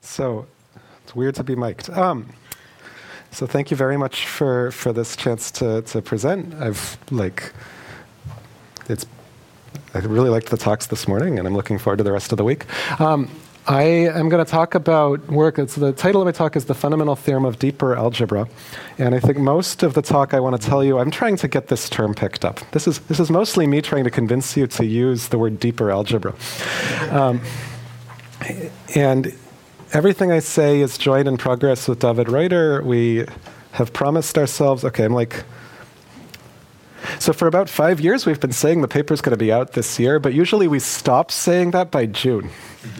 So it's weird to be mic'd. So thank you very much for this chance to present. I really liked the talks this morning, and I'm looking forward to the rest of the week. I am going to talk about work. The title of my talk is The Fundamental Theorem of Deeper Algebra. And I think most of the talk I want to tell you, I'm trying to get this term picked up. This is mostly me trying to convince you to use the word deeper algebra. And everything I say is joined in progress with David Reuter. We have promised ourselves, so for about 5 years, we've been saying the paper's going to be out this year, but usually we stop saying that by June.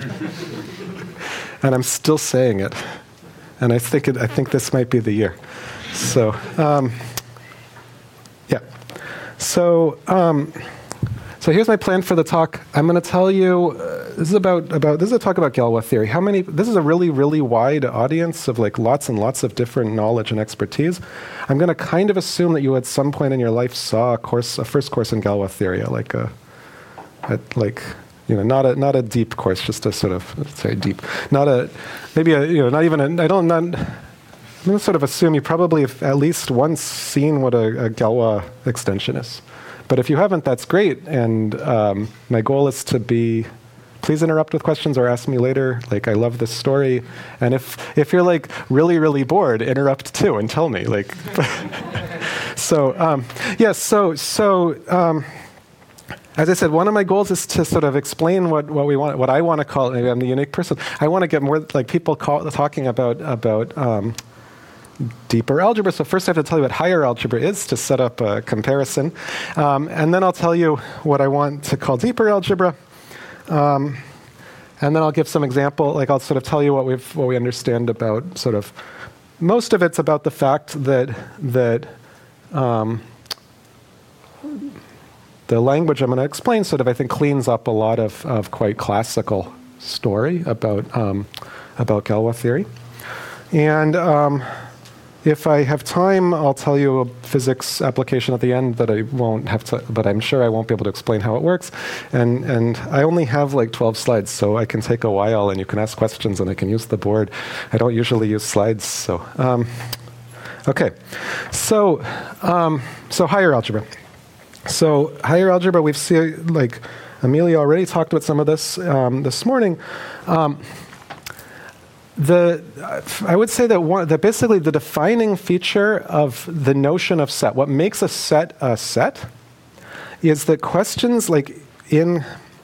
And I'm still saying it. And I think this might be the year. So, yeah. So here's my plan for the talk. I'm going to tell you, this is a talk about Galois theory. This is a really, really wide audience of lots and lots of different knowledge and expertise. I'm going to kind of assume that you at some point in your life saw a first course in Galois theory, not a deep course, just a sort of, sorry, deep, I'm going to sort of assume you probably have at least once seen what a Galois extension is. But if you haven't, that's great. And my goal is to be, please interrupt with questions or ask me later. I love this story. And if you're really, really bored, interrupt too and tell me. As I said, one of my goals is to sort of explain what we want, what I want to call, maybe I'm the unique person. I want to get more people talking about deeper algebra. So first I have to tell you what higher algebra is to set up a comparison. And then I'll tell you what I want to call deeper algebra. And then I'll give some example, I'll sort of tell you what we understand about sort of, most of it's about the fact that the language I'm going to explain sort of, I think, cleans up a lot of quite classical story about Galois theory. And if I have time, I'll tell you a physics application at the end that I won't have to, but I'm sure I won't be able to explain how it works. And I only have 12 slides, so I can take a while, and you can ask questions, and I can use the board. I don't usually use slides, so okay. So higher algebra. So higher algebra, we've seen, Amelia already talked about some of this this morning. I would say that basically the defining feature of the notion of set, what makes a set, is that questions in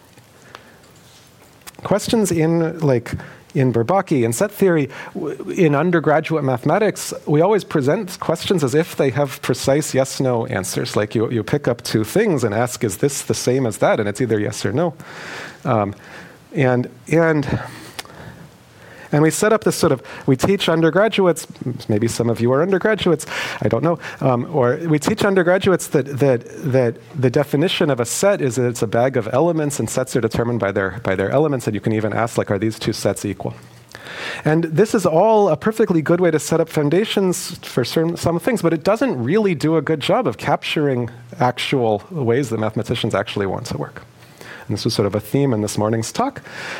Bourbaki and set theory, in undergraduate mathematics, we always present questions as if they have precise yes/no answers. You pick up two things and ask, is this the same as that? And it's either yes or no. And we set up this sort of, we teach undergraduates, maybe some of you are undergraduates, I don't know, or we teach undergraduates that the definition of a set is that it's a bag of elements, and sets are determined by their elements, and you can even ask, are these two sets equal? And this is all a perfectly good way to set up foundations for some things, but it doesn't really do a good job of capturing actual ways that mathematicians actually want to work. And this was sort of a theme in this morning's talk.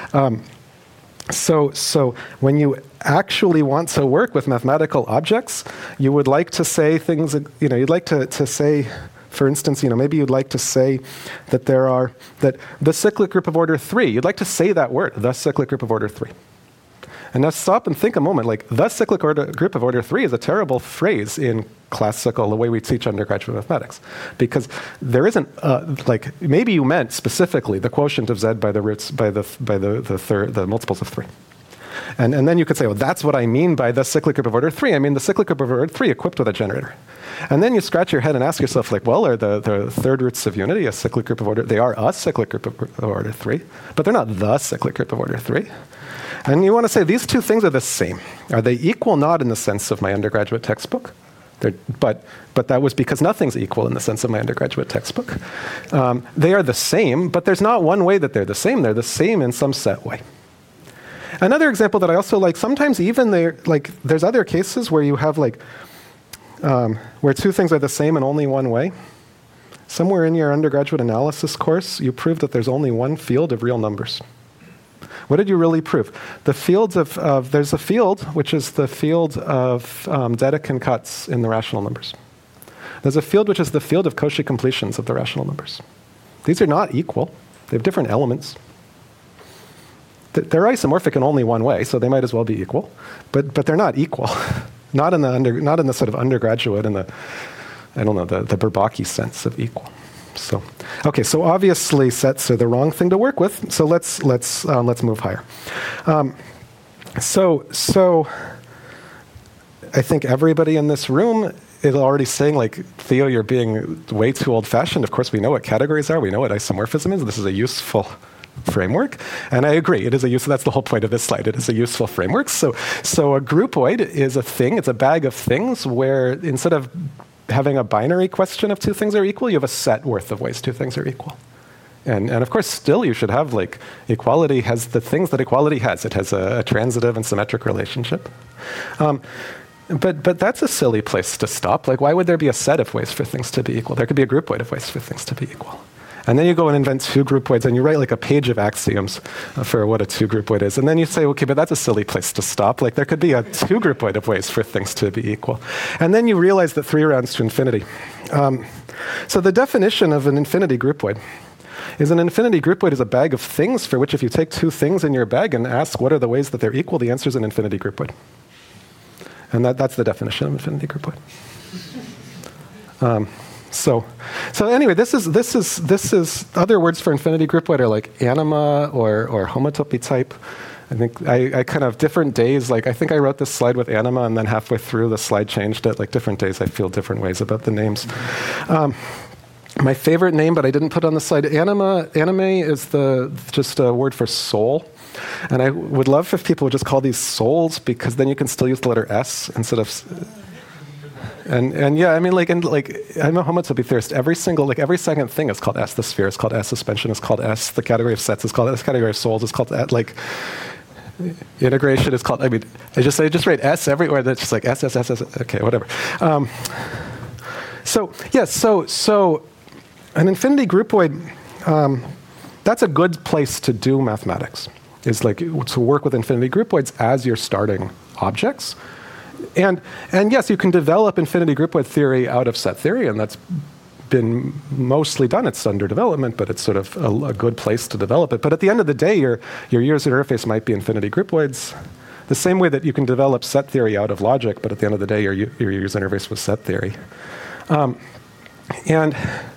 So when you actually want to work with mathematical objects, you would like to say things, you'd like to say, for instance, maybe you'd like to say that that the cyclic group of order 3, you'd like to say that word, the cyclic group of order 3. And now stop and think a moment, the cyclic group of order 3 is a terrible phrase in classical, the way we teach undergraduate mathematics. Because there isn't, maybe you meant specifically the quotient of z by the roots, by the multiples of 3. And then you could say, well, that's what I mean by the cyclic group of order 3. I mean the cyclic group of order 3 equipped with a generator. And then you scratch your head and ask yourself, are the third roots of unity a cyclic group of order? They are a cyclic group of order 3, but they're not the cyclic group of order 3. And you want to say these two things are the same. Are they equal? Not in the sense of my undergraduate textbook. But that was because nothing's equal in the sense of my undergraduate textbook. They are the same, but there's not one way that they're the same. They're the same in some set way. Another example that I also like, sometimes even there's other cases where you have where two things are the same in only one way. Somewhere in your undergraduate analysis course, you prove that there's only one field of real numbers. What did you really prove? The fields of there's a field, which is the field of Dedekind cuts in the rational numbers. There's a field which is the field of Cauchy completions of the rational numbers. These are not equal. They have different elements. They're isomorphic in only one way, so they might as well be equal. But they're not equal. not in the sort of undergraduate and the Bourbaki sense of equal. So, okay, so obviously sets are the wrong thing to work with. So let's move higher. So I think everybody in this room is already saying, like, Theo, you're being way too old-fashioned. Of course, we know what categories are. We know what isomorphism is. This is a useful framework. And I agree. It is a useful. That's the whole point of this slide. It is a useful framework. So a groupoid is a thing. It's a bag of things where instead of having a binary question of two things are equal, you have a set worth of ways two things are equal. And of course, still you should have, like, equality has the things that equality has. It has a transitive and symmetric relationship. But that's a silly place to stop. Like, why would there be a set of ways for things to be equal? There could be a groupoid of ways for things to be equal. And then you go and invent two groupoids, and you write like a page of axioms for what a two groupoid is. And then you say, okay, but that's a silly place to stop. Like, there could be a two groupoid of ways for things to be equal. And then you realize that 3 rounds to infinity. So the definition of an infinity groupoid is an infinity groupoid is a bag of things for which if you take two things in your bag and ask what are the ways that they're equal, the answer is an infinity groupoid. And that's the definition of infinity groupoid. So anyway, this is other words for infinity groupoid are like anima or homotopy type. I think I kind of different days, like I think I wrote this slide with anima and then halfway through the slide changed it. Like different days I feel different ways about the names. My favorite name, but I didn't put on the slide, anime is just a word for soul. And I would love if people would just call these souls, because then you can still use the letter S instead of... And yeah, I mean, like I'm a homotopy theorist. Every second thing is called S. The sphere is called S. Suspension is called S. The category of sets is called S. The category of souls is called S. Like, integration is called, I just write S everywhere. That's just like S. Okay, whatever. So an infinity groupoid, that's a good place to do mathematics, is like to work with infinity groupoids as your starting objects. And yes, you can develop infinity groupoid theory out of set theory, and that's been mostly done. It's under development, but it's sort of a good place to develop it. But at the end of the day, your user interface might be infinity groupoids, the same way that you can develop set theory out of logic, but at the end of the day, your user interface was set theory. And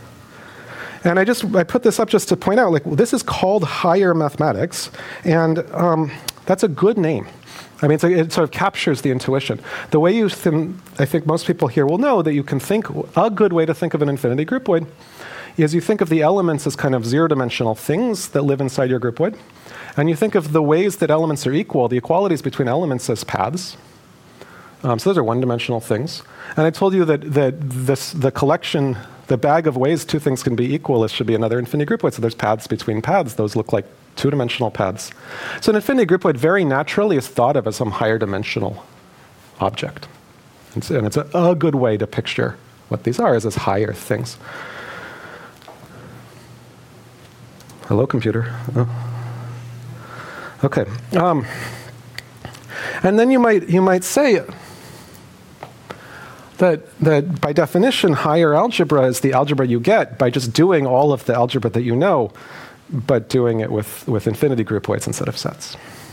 I put this up just to point out, like, this is called higher mathematics, and that's a good name. I mean, it sort of captures the intuition. The way I think most people here will know that you can think, a good way to think of an infinity groupoid is you think of the elements as kind of zero-dimensional things that live inside your groupoid, and you think of the ways that elements are equal, the equalities between elements, as paths. So those are one-dimensional things. And I told you that the collection, the bag of ways two things can be equal, should be another infinity groupoid. So there's paths between paths. Those look like two-dimensional paths. So an infinity groupoid very naturally is thought of as some higher dimensional object. And it's a good way to picture what these are, is as higher things. Hello, computer. Oh. Okay. And then you might say that by definition, higher algebra is the algebra you get by just doing all of the algebra that you know, but doing it with infinity groupoids instead of sets.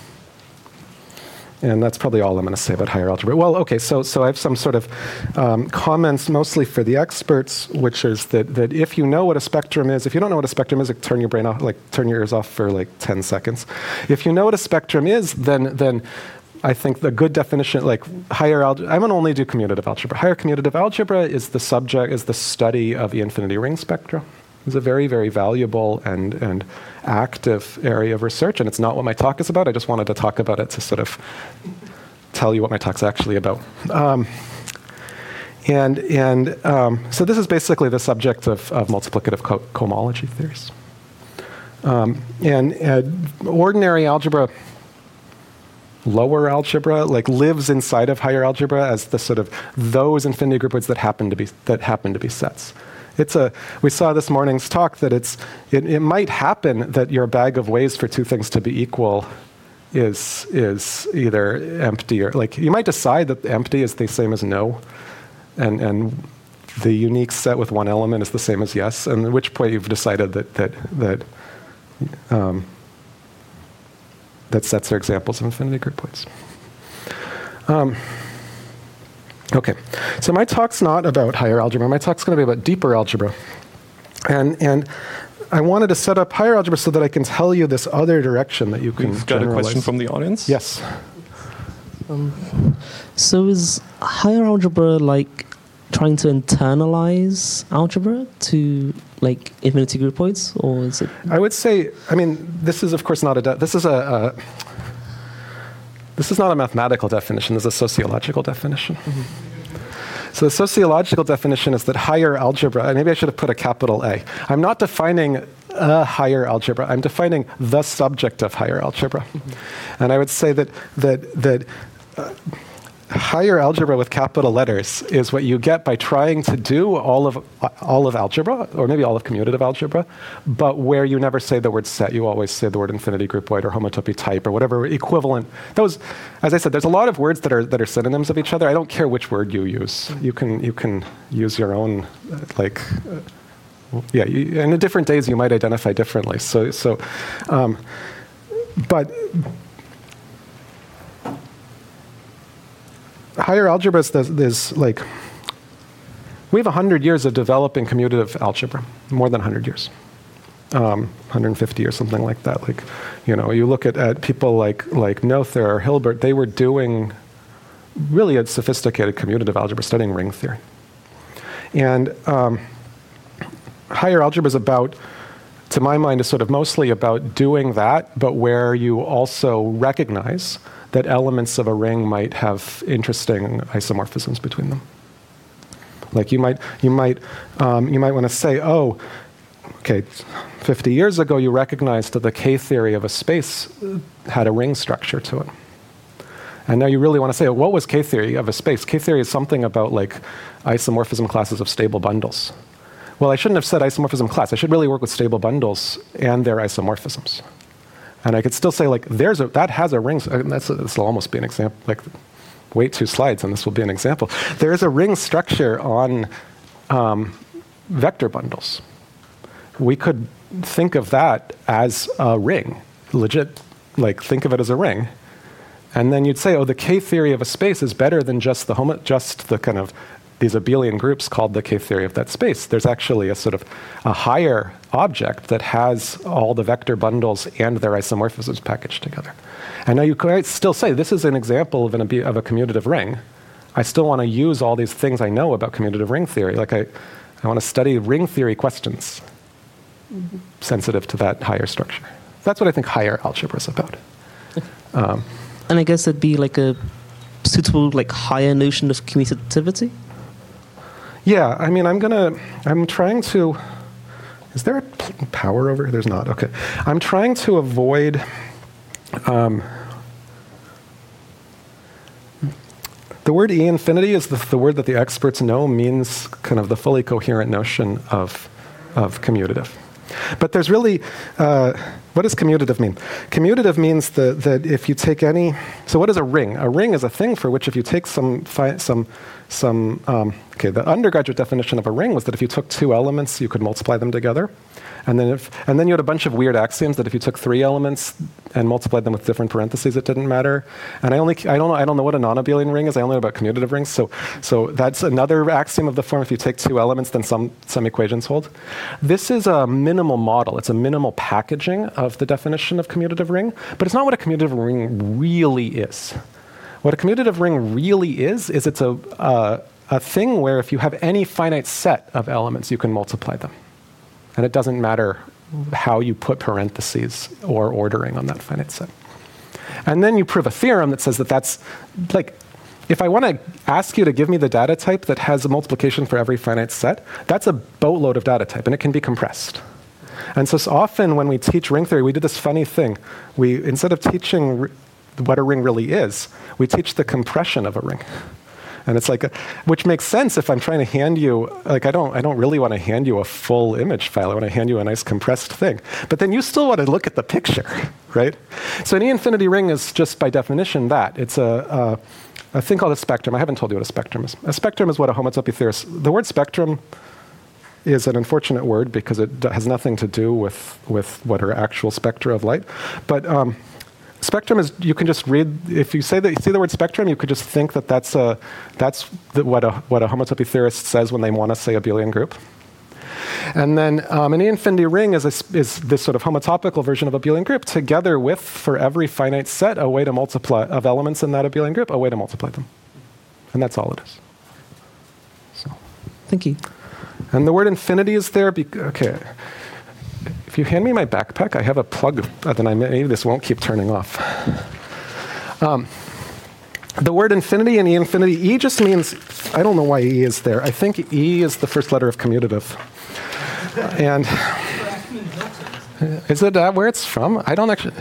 And that's probably all I'm going to say about higher algebra. Well, okay, so I have some sort of comments mostly for the experts, which is that if you know what a spectrum is, if you don't know what a spectrum is, turn your brain off, turn your ears off for 10 seconds. If you know what a spectrum is, then I think the good definition, like higher algebra, I'm going to only do commutative algebra. Higher commutative algebra is the study of the infinity ring spectra. It's a very, very valuable and active area of research, and it's not what my talk is about. I just wanted to talk about it to sort of tell you what my talk's actually about. So this is basically the subject of multiplicative cohomology theories. And ordinary algebra, lower algebra, lives inside of higher algebra as the sort of those infinity groupoids that happen to be sets. We saw this morning's talk that it might happen that your bag of ways for two things to be equal is either empty or like you might decide that empty is the same as no, and the unique set with one element is the same as yes, and at which point you've decided that sets are examples of infinity group points. Okay, so my talk's not about higher algebra. My talk's going to be about deeper algebra, and I wanted to set up higher algebra so that I can tell you this other direction that you can generalize. Got a question from the audience? Yes. So is higher algebra like trying to internalize algebra to like infinity group points, or is it? I would say, I mean, this is of course not this is not a mathematical definition. This is a sociological definition. So the sociological definition is that higher algebra, and maybe I should have put a capital A. I'm not defining a higher algebra. I'm defining the subject of higher algebra. And I would say that higher algebra with capital letters is what you get by trying to do all of algebra, or maybe all of commutative algebra, but where you never say the word set, you always say the word infinity groupoid or homotopy type or whatever equivalent. Those, as I said, there's a lot of words that are synonyms of each other. I don't care which word you use. You can use your own, and in different days you might identify differently. But higher algebra is like, we have 100 years of developing commutative algebra, more than 100 years, 150 or something like that. Like, you look at people like Noether or Hilbert, they were doing really a sophisticated commutative algebra, studying ring theory. And higher algebra is about, to my mind, is sort of mostly about doing that, but where you also recognize that elements of a ring might have interesting isomorphisms between them. Like you might want to say, oh, okay, 50 years ago you recognized that the K-theory of a space had a ring structure to it. And now you really want to say, what was K-theory of a space? K-theory is something about like isomorphism classes of stable bundles. Well, I shouldn't have said isomorphism class. I should really work with stable bundles and their isomorphisms. And I could still say, like, that has a ring. This will almost be an example. Like, wait 2 slides, and this will be an example. There is a ring structure on vector bundles. We could think of that as a ring, legit. Like, think of it as a ring, and then you'd say, oh, the K-theory of a space is better than just the kind of these abelian groups called the K-theory of that space. There's actually a sort of a higher object that has all the vector bundles and their isomorphisms packaged together. And now you could still say, this is an example of a commutative ring. I still want to use all these things I know about commutative ring theory. Like I want to study ring theory questions sensitive to that higher structure. That's what I think higher algebra is about. And I guess that'd be like a suitable, like, higher notion of commutativity? Yeah, I mean, I'm trying to, is there a power over here? There's not, okay. I'm trying to avoid, the word E-infinity is the word that the experts know means kind of the fully coherent notion of commutative. But there's really, what does commutative mean? Commutative means that if you take any, so what is a ring? A ring is a thing for which if you take the undergraduate definition of a ring was that if you took 2 elements, you could multiply them together. And then you had a bunch of weird axioms that if you took 3 elements and multiplied them with different parentheses, it didn't matter. And I don't know what a non-abelian ring is. I only know about commutative rings. So that's another axiom of the form. If you take 2 elements, then some equations hold. This is a minimal model. It's a minimal packaging of the definition of commutative ring, but it's not what a commutative ring really is. What a commutative ring really is it's a thing where if you have any finite set of elements, you can multiply them. And it doesn't matter how you put parentheses or ordering on that finite set. And then you prove a theorem that says that that's, like, if I want to ask you to give me the data type that has a multiplication for every finite set, that's a boatload of data type, and it can be compressed. And so often when we teach ring theory, we do this funny thing. Instead of teaching what a ring really is, we teach the compression of a ring. And it's like, which makes sense if I'm trying to hand you, like I don't really want to hand you a full image file. I want to hand you a nice compressed thing. But then you still want to look at the picture, right? So an E-infinity ring is just by definition that. It's a thing called a spectrum. I haven't told you what a spectrum is. A spectrum is what a homotopy theorist, the word spectrum is an unfortunate word because it has nothing to do with what are actual spectra of light. But spectrum is, you can just read, if you see the word spectrum, you could just think that that's what a homotopy theorist says when they want to say abelian group. And then an E-infinity ring is this sort of homotopical version of a abelian group together with, for every finite set, a way to multiply, of elements in that abelian group, a way to multiply them. And that's all it is. So. Thank you. And the word infinity is there. Okay. If you hand me my backpack, I have a plug that maybe this won't keep turning off. The word infinity and E-infinity, E just means, I don't know why E is there. I think E is the first letter of commutative. And is it where it's from? I don't actually.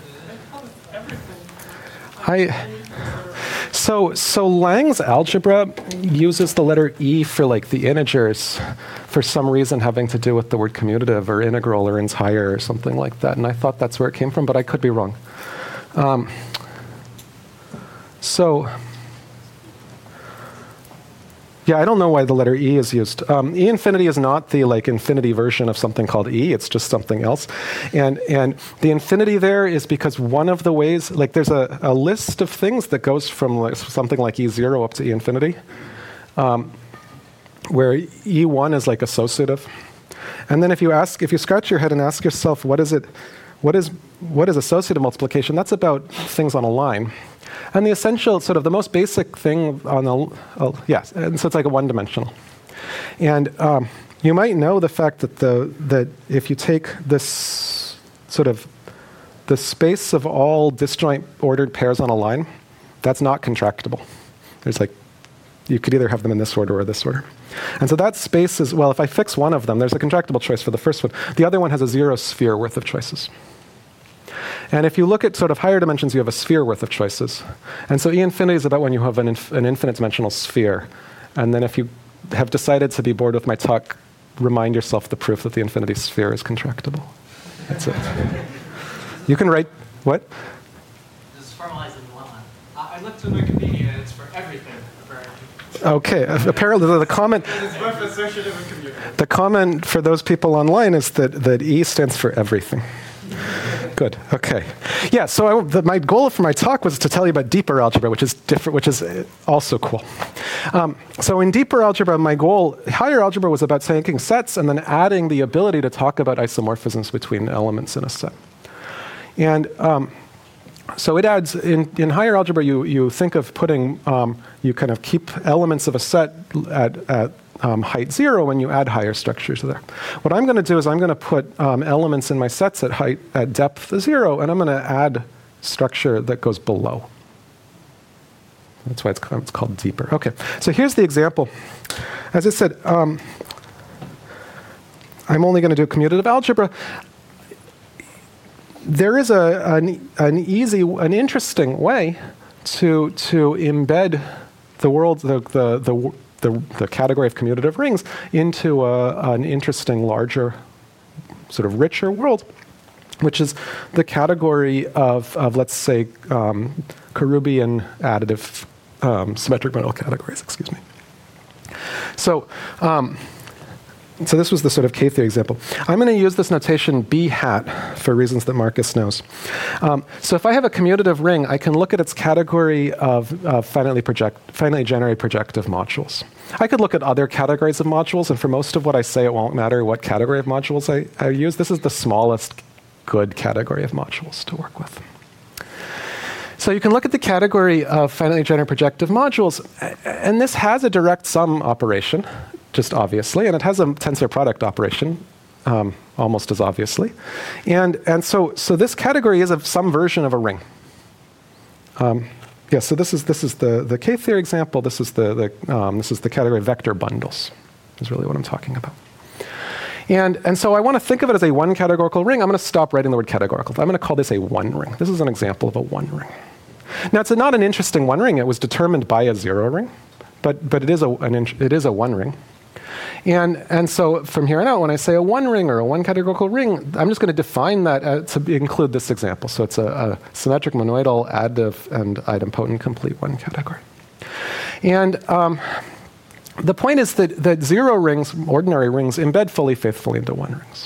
So Lang's algebra uses the letter E for like the integers for some reason having to do with the word commutative or integral or entire or something like that. And I thought that's where it came from, but I could be wrong. Yeah, I don't know why the letter E is used. E-infinity is not the like infinity version of something called E. It's just something else. And the infinity there is because one of the ways, like there's a list of things that goes from like something like E0 up to E-infinity, where E1 is like associative. And then if you scratch your head and ask yourself, what is associative multiplication? That's about things on a line. And the essential, sort of the most basic thing on yes, and so it's like a one-dimensional. And you might know the fact that if you take this sort of the space of all disjoint ordered pairs on a line, that's not contractible. There's like, you could either have them in this order or this order. And so that space is, well, if I fix one of them, there's a contractible choice for the first one. The other one has a 0 sphere worth of choices. And if you look at sort of higher dimensions, you have a sphere worth of choices. And so E-infinity is about when you have an infinite dimensional sphere. And then if you have decided to be bored with my talk, remind yourself the proof that the infinity sphere is contractible. That's it. You can write, what? This is formalized in one line. I looked at Wikipedia, and it's for everything, apparently. Okay, apparently the comment... It's both associative and commutative. The comment for those people online is that E stands for everything. Good. Okay. Yeah. So my goal for my talk was to tell you about deeper algebra, which is different, which is also cool. So in deeper algebra, my goal, higher algebra, was about taking sets and then adding the ability to talk about isomorphisms between elements in a set. And so it adds in higher algebra, you think of putting, you kind of keep elements of a set at height 0 when you add higher structures there. What I'm going to do is I'm going to put elements in my sets at depth 0, and I'm going to add structure that goes below. That's why it's called deeper. Okay, so here's the example. As I said, I'm only going to do commutative algebra. There is an interesting way to embed the world, the category of commutative rings into an interesting, larger, sort of richer world, which is the category of let's say, Karoubian additive symmetric model categories, excuse me. So this was the sort of K-theory example. I'm going to use this notation B hat for reasons that Marcus knows. So if I have a commutative ring, I can look at its category of finitely generated projective modules. I could look at other categories of modules, and for most of what I say, it won't matter what category of modules I use. This is the smallest good category of modules to work with. So you can look at the category of finitely generated projective modules, and this has a direct sum operation, just obviously, and it has a tensor product operation, almost as obviously. And so this category is of some version of a ring. Yeah, so this is the K-theory example. This is the category of vector bundles, is really what I'm talking about. And so I want to think of it as a one categorical ring. I'm going to stop writing the word categorical. I'm going to call this a one ring. This is an example of a one ring. Now, it's not an interesting one ring. It was determined by a 0 ring. but it is a one ring. And so from here on out, when I say a one ring or a one categorical ring, I'm just going to define that to include this example. So it's a symmetric monoidal additive and idempotent complete one category. And the point is that zero rings, ordinary rings, embed fully faithfully into one rings.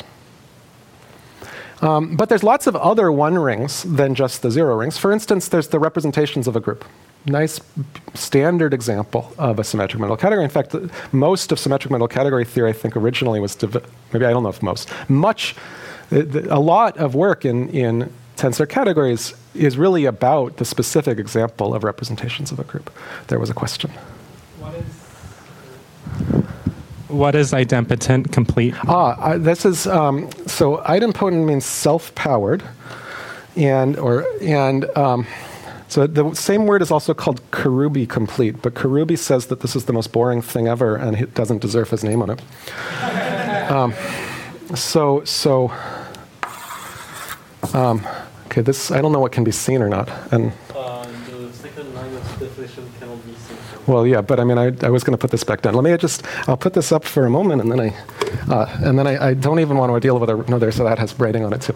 But there's lots of other one rings than just the zero rings. For instance, there's the representations of a group. Nice standard example of a symmetric monoidal category. In fact, most of symmetric monoidal category theory, I think, originally was, maybe I don't know if most, a lot of work in tensor categories is really about the specific example of representations of a group. There was a question. What is idempotent complete? This is, so idempotent means self-powered, so the same word is also called Karoubi complete, but Karoubi says that this is the most boring thing ever and it doesn't deserve his name on it. Okay, this, I don't know what can be seen or not. And the second line of definition cannot be seen. well, yeah, but I mean, I was going to put this back down. I'll put this up for a moment, and then I don't even want to deal with another, so that has writing on it too.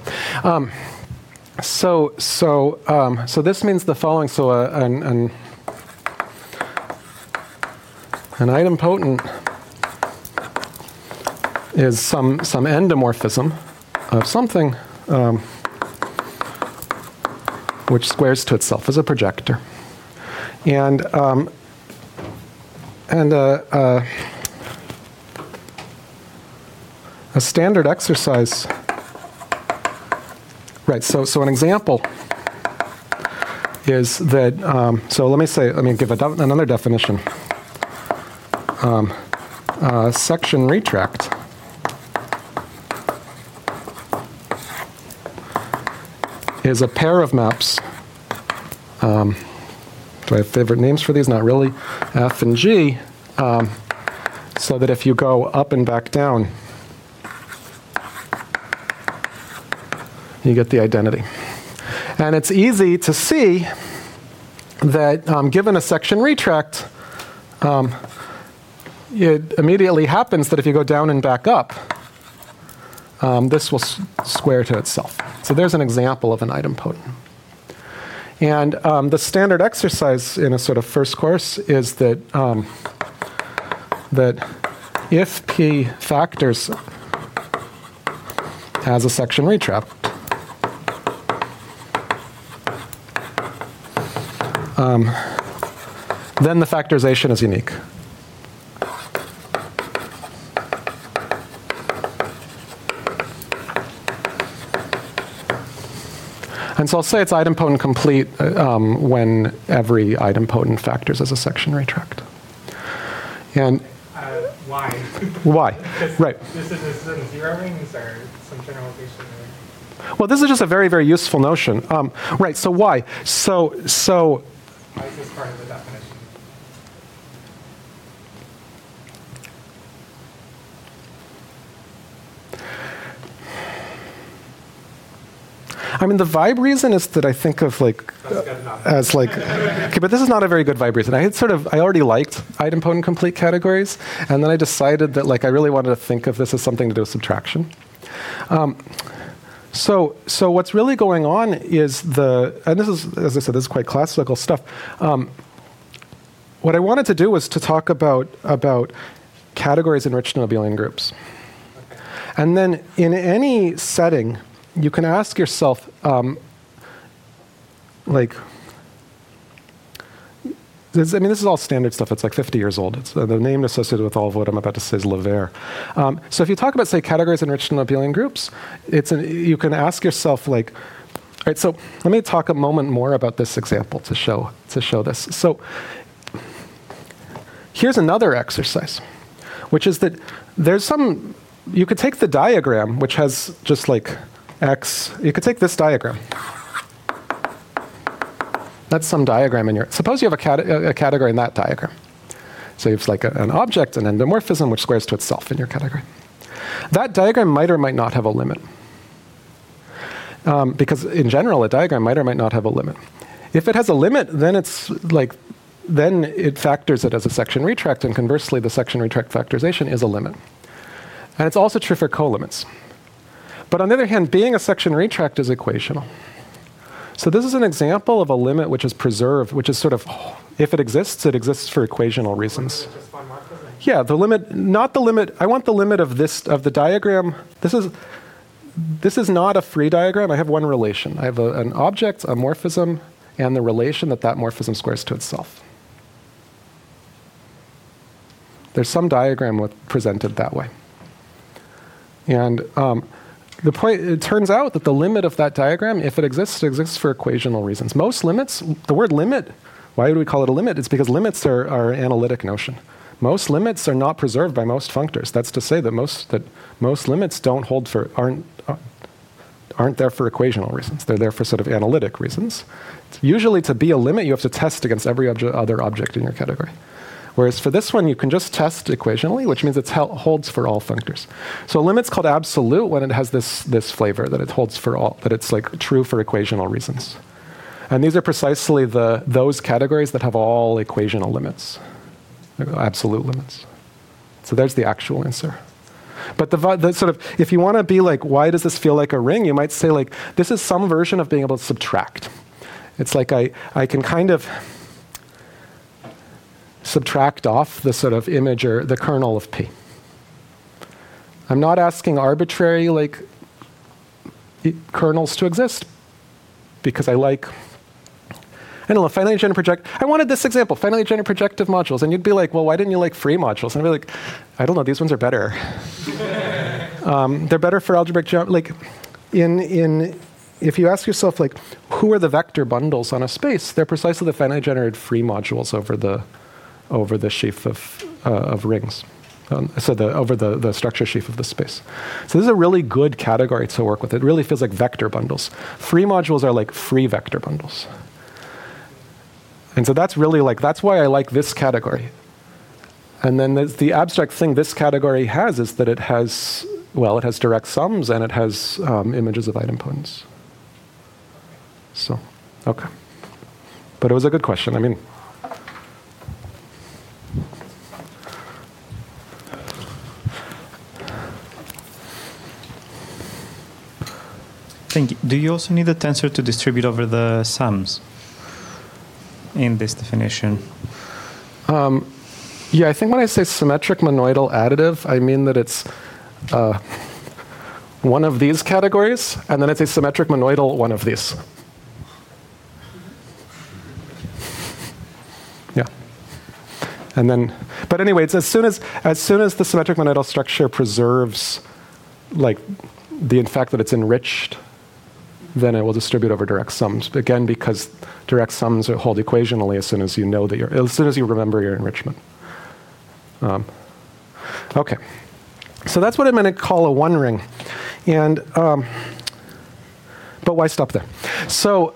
So this means the following. So an idempotent is some endomorphism of something which squares to itself as a projector, and a standard exercise. Right, so an example is that, so let me give another definition. Section retract is a pair of maps. Do I have favorite names for these? Not really. F and G, so that if you go up and back down, you get the identity. And it's easy to see that given a section retract, it immediately happens that if you go down and back up, this will square to itself. So there's an example of an idempotent. And the standard exercise in a sort of first course is that that if P factors has a section retract, then the factorization is unique. And so I'll say it's idempotent complete when every idempotent factors as a section retract. And Why? why? Right. This is in zero rings or some generalization? Well, this is just a very, very useful notion. Right, so why? So Why is this part of the definition? I mean, the vibe reason is that I think of as okay, but this is not a very good vibe reason. I already liked idempotent complete categories, and then I decided that I really wanted to think of this as something to do with subtraction. So what's really going on is and this is, as I said, this is quite classical stuff. What I wanted to do was to talk about categories enriched in abelian groups. Okay. And then in any setting, you can ask yourself, this is all standard stuff. It's 50 years old. It's, the name associated with all of what I'm about to say is Levert. So if you talk about, say, categories enriched in abelian groups, you can ask yourself, all right, so let me talk a moment more about this example to show this. So here's another exercise, which is that you could take the diagram, which has just X, you could take this diagram. That's some diagram suppose you have a category in that diagram. So you have an object, an endomorphism, which squares to itself in your category. That diagram might or might not have a limit. Because in general, a diagram might or might not have a limit. If it has a limit, then it's then it factors it as a section retract, and conversely, the section retract factorization is a limit. And it's also true for colimits. But on the other hand, being a section retract is equational. So this is an example of a limit which is preserved, which is sort of, if it exists for equational reasons. Just one morphism. Yeah, the limit, not the limit, I want the limit of this, of the diagram. This is not a free diagram. I have one relation. I have an object, a morphism, and the relation that that morphism squares to itself. There's some diagram presented that way. And the point, it turns out that the limit of that diagram, if it exists for equational reasons. Most limits, the word limit, why do we call it a limit? It's because limits are an analytic notion. Most limits are not preserved by most functors. That's to say that most limits don't hold for, aren't there for equational reasons. They're there for sort of analytic reasons. Usually to be a limit, you have to test against every other object in your category. Whereas for this one, you can just test equationally, which means it holds for all functors. So a limit's called absolute when it has this flavor, that it holds for all, that it's like true for equational reasons. And these are precisely those categories that have all equational limits, absolute limits. So there's the actual answer. But the sort of, if you want to be like, why does this feel like a ring? You might say like, this is some version of being able to subtract. It's like I can kind of subtract off the sort of image or the kernel of P. I'm not asking arbitrary like kernels to exist because I like, I don't know, finitely generative I wanted this example, finitely generative projective modules, and you'd be like, well, why didn't you like free modules? And I'd be like, I don't know, these ones are better. They're better for algebraic geometry. Like if you ask yourself like, who are the vector bundles on a space? They're precisely the finitely generated free modules over the sheaf of rings. Over the structure sheaf of the space. So this is a really good category to work with. It really feels like vector bundles. Free modules are like free vector bundles. And so that's really like, that's why I like this category. And then the abstract thing this category has is that it has direct sums and it has images of idempotents. So, okay. But it was a good question. I mean, Thank you. Do you also need a tensor to distribute over the sums in this definition? Yeah, I think when I say symmetric monoidal additive, I mean that it's one of these categories, and then it's a symmetric monoidal one of these. Yeah. And then, but anyway, it's as soon as the symmetric monoidal structure preserves, like, the fact that it's enriched, then it will distribute over direct sums. Again, because direct sums hold equationally as soon as you know that as soon as you remember your enrichment. Okay, so that's what I'm going to call a one ring, and but why stop there? So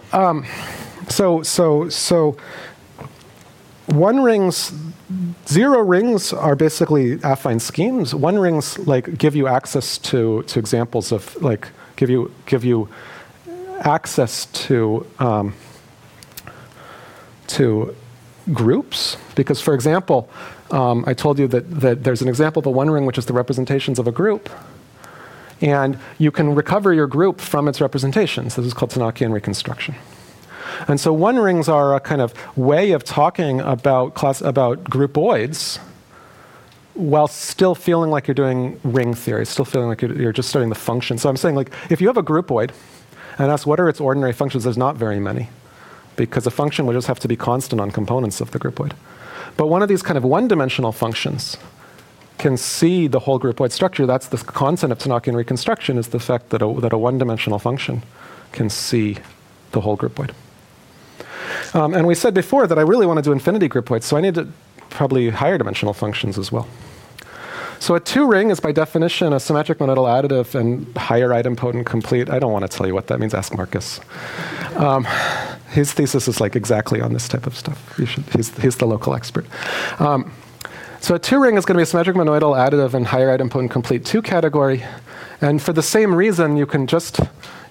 one rings, zero rings are basically affine schemes. One rings like give you access to examples of like give you access to groups, because for example, I told you that there's an example of a one ring which is the representations of a group, and you can recover your group from its representations. This is called Tanakian reconstruction. And so one rings are a kind of way of talking about groupoids while still feeling like you're doing ring theory, still feeling like you're just studying the function. So I'm saying, like, if you have a groupoid and ask what are its ordinary functions, there's not very many, because a function would just have to be constant on components of the groupoid. But one of these kind of one-dimensional functions can see the whole groupoid structure. That's the concept of Tanakian reconstruction, is the fact that a one-dimensional function can see the whole groupoid. And we said before that I really want to do infinity groupoids, so I need to probably higher dimensional functions as well. So a two ring is by definition a symmetric monoidal additive and higher idempotent complete. I don't want to tell you what that means. Ask Marcus. His thesis is like exactly on this type of stuff. He's the local expert. So a two ring is going to be a symmetric monoidal additive and higher idempotent complete two category. And for the same reason, you can just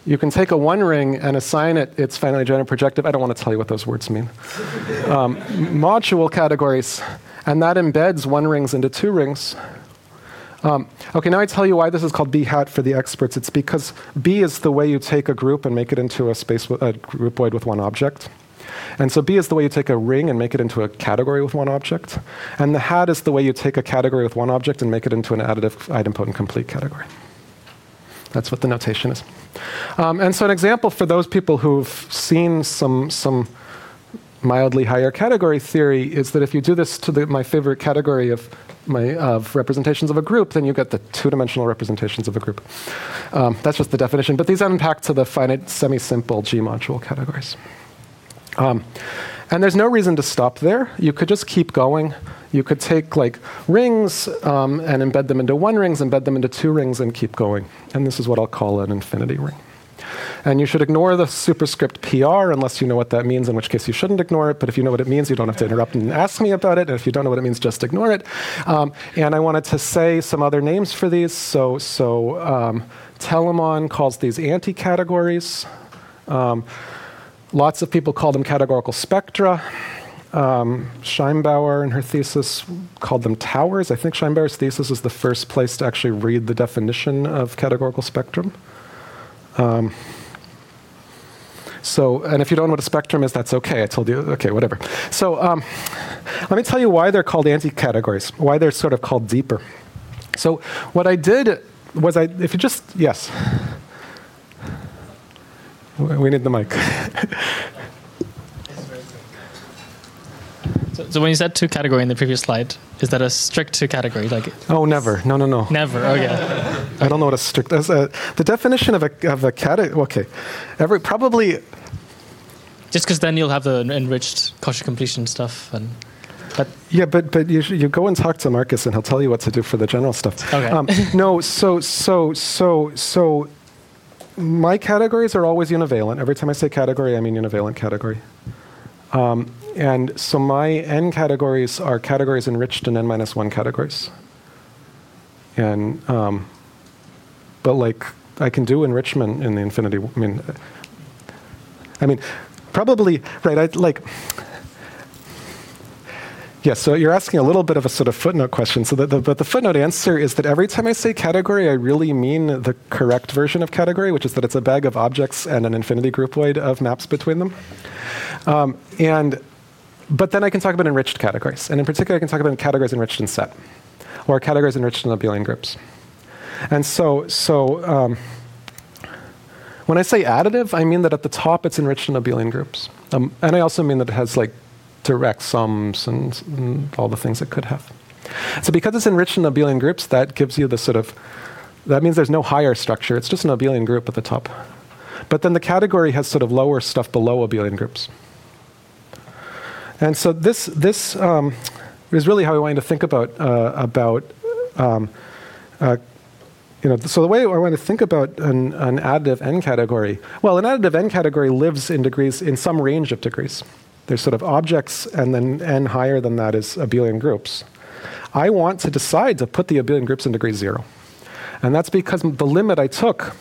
you can take a one ring and assign it its finitely generated projective. I don't want to tell you what those words mean. Module categories, and that embeds one rings into two rings. Okay, now I tell you why this is called B hat for the experts. It's because B is the way you take a group and make it into a groupoid with one object. And so B is the way you take a ring and make it into a category with one object. And the hat is the way you take a category with one object and make it into an additive, idempotent, complete category. That's what the notation is. And so an example for those people who've seen some mildly higher category theory is that if you do this to my favorite category of representations of a group, then you get the two-dimensional representations of a group. That's just the definition. But these unpack to the finite semi-simple G-module categories. And there's no reason to stop there. You could just keep going. You could take like rings and embed them into one rings, embed them into two rings, and keep going. And this is what I'll call an infinity ring. And you should ignore the superscript PR unless you know what that means, in which case you shouldn't ignore it. But if you know what it means, you don't have to interrupt and ask me about it. And if you don't know what it means, just ignore it. And I wanted to say some other names for these. So Telemon calls these anti-categories. Lots of people call them categorical spectra. Scheinbauer in her thesis called them towers. I think Scheinbauer's thesis is the first place to actually read the definition of categorical spectrum. And if you don't know what a spectrum is, that's okay. I told you, okay, whatever. So let me tell you why they're called anti-categories, why they're sort of called deeper. So what I did was yes. We need the mic. So when you said two category in the previous slide, is that a strict two category? Oh, never. No. Never. Okay. I don't know what a strict. The definition of a category. Okay, probably. Just because then you'll have the enriched Cauchy completion stuff, but you go and talk to Marcus and he'll tell you what to do for the general stuff. Okay. No. So my categories are always univalent. Every time I say category, I mean univalent category. And so my n categories are categories enriched in n-1 categories. And, but I can do enrichment in the infinity. I mean, probably, right, yes, so you're asking a little bit of a sort of footnote question. So but the footnote answer is that every time I say category, I really mean the correct version of category, which is that it's a bag of objects and an infinity groupoid of maps between them. But then I can talk about enriched categories. And in particular, I can talk about categories enriched in set, or categories enriched in abelian groups. And so when I say additive, I mean that at the top it's enriched in abelian groups. And I also mean that it has direct sums and all the things it could have. So because it's enriched in abelian groups, that gives you that means there's no higher structure. It's just an abelian group at the top. But then the category has sort of lower stuff below abelian groups. And so this is really how I wanted to think about so the way I want to think about an additive n category, well, an additive n category lives in degrees, in some range of degrees. There's sort of objects, and then n higher than that is abelian groups. I want to decide to put the abelian groups in degree 0. And that's because the limit I took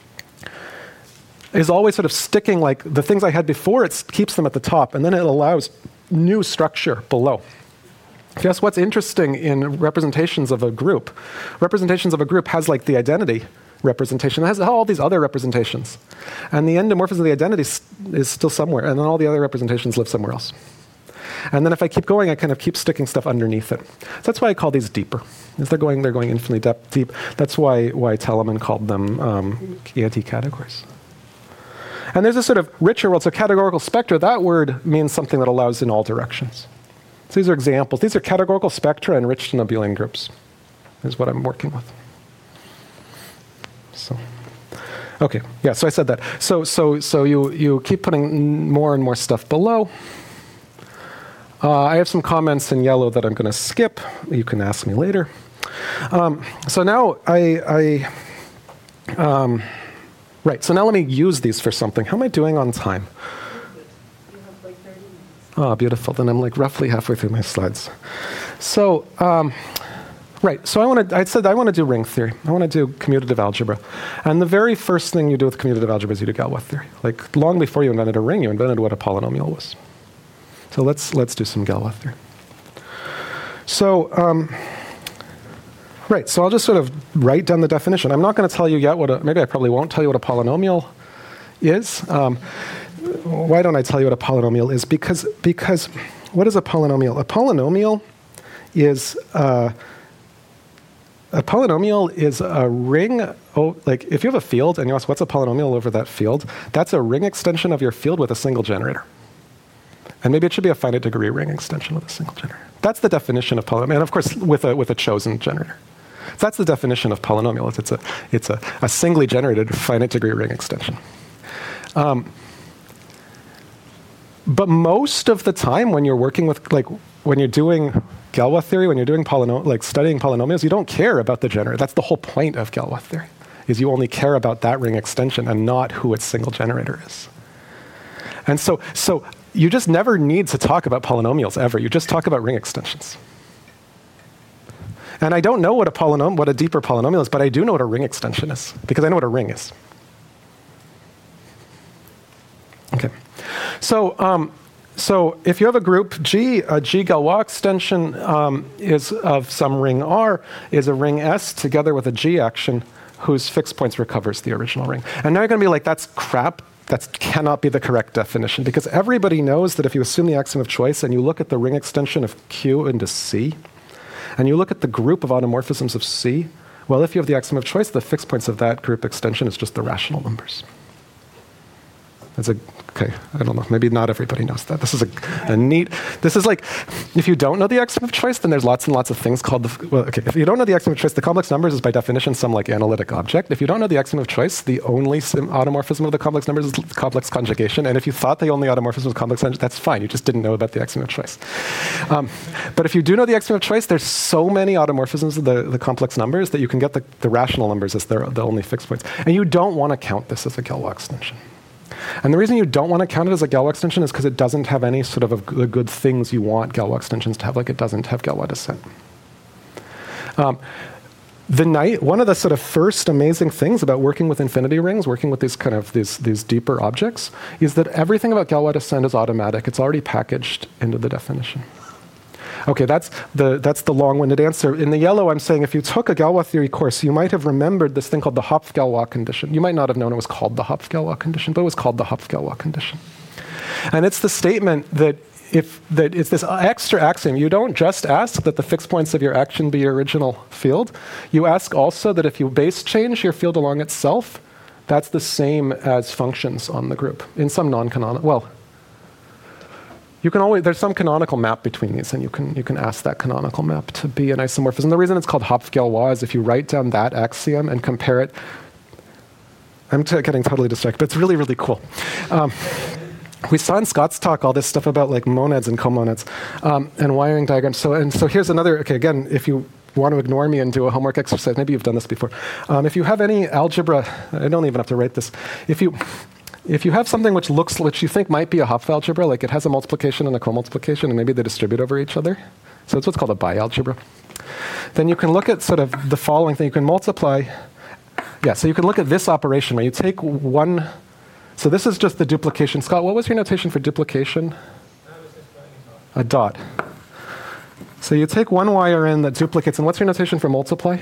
is always sort of sticking, the things I had before, it keeps them at the top, and then it allows new structure below. Guess what's interesting in representations of a group? Representations of a group has the identity representation. It has all these other representations. And the endomorphism of the identity is still somewhere, and then all the other representations live somewhere else. And then if I keep going, I kind of keep sticking stuff underneath it. So that's why I call these deeper. They're going infinitely deep. That's why Telemon called them anti-categories. And there's a sort of richer world. So categorical spectra, that word means something that allows in all directions. So these are examples. These are categorical spectra enriched in abelian groups, is what I'm working with. So, okay, yeah, so I said that. So you keep putting more and more stuff below. I have some comments in yellow that I'm going to skip. You can ask me later. So now right, so now let me use these for something. How am I doing on time? You have 30 minutes. Oh, beautiful. Then I'm roughly halfway through my slides. So Right. So I said I want to do ring theory. I want to do commutative algebra. And the very first thing you do with commutative algebra is you do Galois theory. Like long before you invented a ring, you invented what a polynomial was. So let's do some Galois theory. So right. So I'll just sort of write down the definition. I'm not going to tell you yet maybe I probably won't tell you what a polynomial is. Why don't I tell you what a polynomial is? Because what is a polynomial? A polynomial is a ring. Like if you have a field and you ask what's a polynomial over that field, that's a ring extension of your field with a single generator. And maybe it should be a finite degree ring extension with a single generator. That's the definition of polynomial, and of course with a chosen generator. So that's the definition of polynomial. It's a singly generated finite degree ring extension. But most of the time when you're working with, like, when you're doing Galois theory, when you're doing studying polynomials, you don't care about the generator. That's the whole point of Galois theory, is you only care about that ring extension and not who its single generator is. And so you just never need to talk about polynomials ever. You just talk about ring extensions. And I don't know what a deeper polynomial is, but I do know what a ring extension is, because I know what a ring is. Okay. So if you have a group G, a G Galois extension is of some ring R, is a ring S together with a G action whose fixed points recovers the original ring. And now you're going to be like, that's crap. That cannot be the correct definition, because everybody knows that if you assume the axiom of choice and you look at the ring extension of Q into C, and you look at the group of automorphisms of C, well, if you have the axiom of choice, the fixed points of that group extension is just the rational numbers. Okay, I don't know, maybe not everybody knows that. This is a neat, this is like, if you don't know the axiom of choice, then there's lots and lots of things called, if you don't know the axiom of choice, the complex numbers is by definition some like analytic object. If you don't know the axiom of choice, the only automorphism of the complex numbers is complex conjugation, and if you thought the only automorphism was complex conjugation, that's fine, you just didn't know about the axiom of choice. But if you do know the axiom of choice, there's so many automorphisms of the complex numbers that you can get the rational numbers as the only fixed points. And you don't want to count this as a Galois extension. And the reason you don't want to count it as a Galois extension is because it doesn't have any sort of the good things you want Galois extensions to have, like it doesn't have Galois descent. One of the sort of first amazing things about working with infinity rings, working with these deeper objects, is that everything about Galois descent is automatic. It's already packaged into the definition. Okay, that's the long-winded answer. In the yellow, I'm saying if you took a Galois theory course, you might have remembered this thing called the Hopf-Galois condition. You might not have known it was called the Hopf-Galois condition, but it was called the Hopf-Galois condition. And it's the statement that it's this extra axiom. You don't just ask that the fixed points of your action be your original field. You ask also that if you base change your field along itself, that's the same as functions on the group in some non-canonical. You can always, there's some canonical map between these, and you can ask that canonical map to be an isomorphism. The reason it's called Hopf-Galois is if you write down that axiom and compare it. I'm getting totally distracted, but it's really, really cool. We saw in Scott's talk all this stuff about like monads and comonads and wiring diagrams. So here's another. Okay, again, if you want to ignore me and do a homework exercise, maybe you've done this before. If you have any algebra, I don't even have to write this. If you have something which you think might be a Hopf algebra, like it has a multiplication and a co-multiplication, and maybe they distribute over each other, so it's what's called a bi-algebra, then you can look at sort of the following thing. You can multiply, so you can look at this operation where you take one, so this is just the duplication. Scott, what was your notation for duplication? A dot. So you take one wire in that duplicates, and what's your notation for multiply?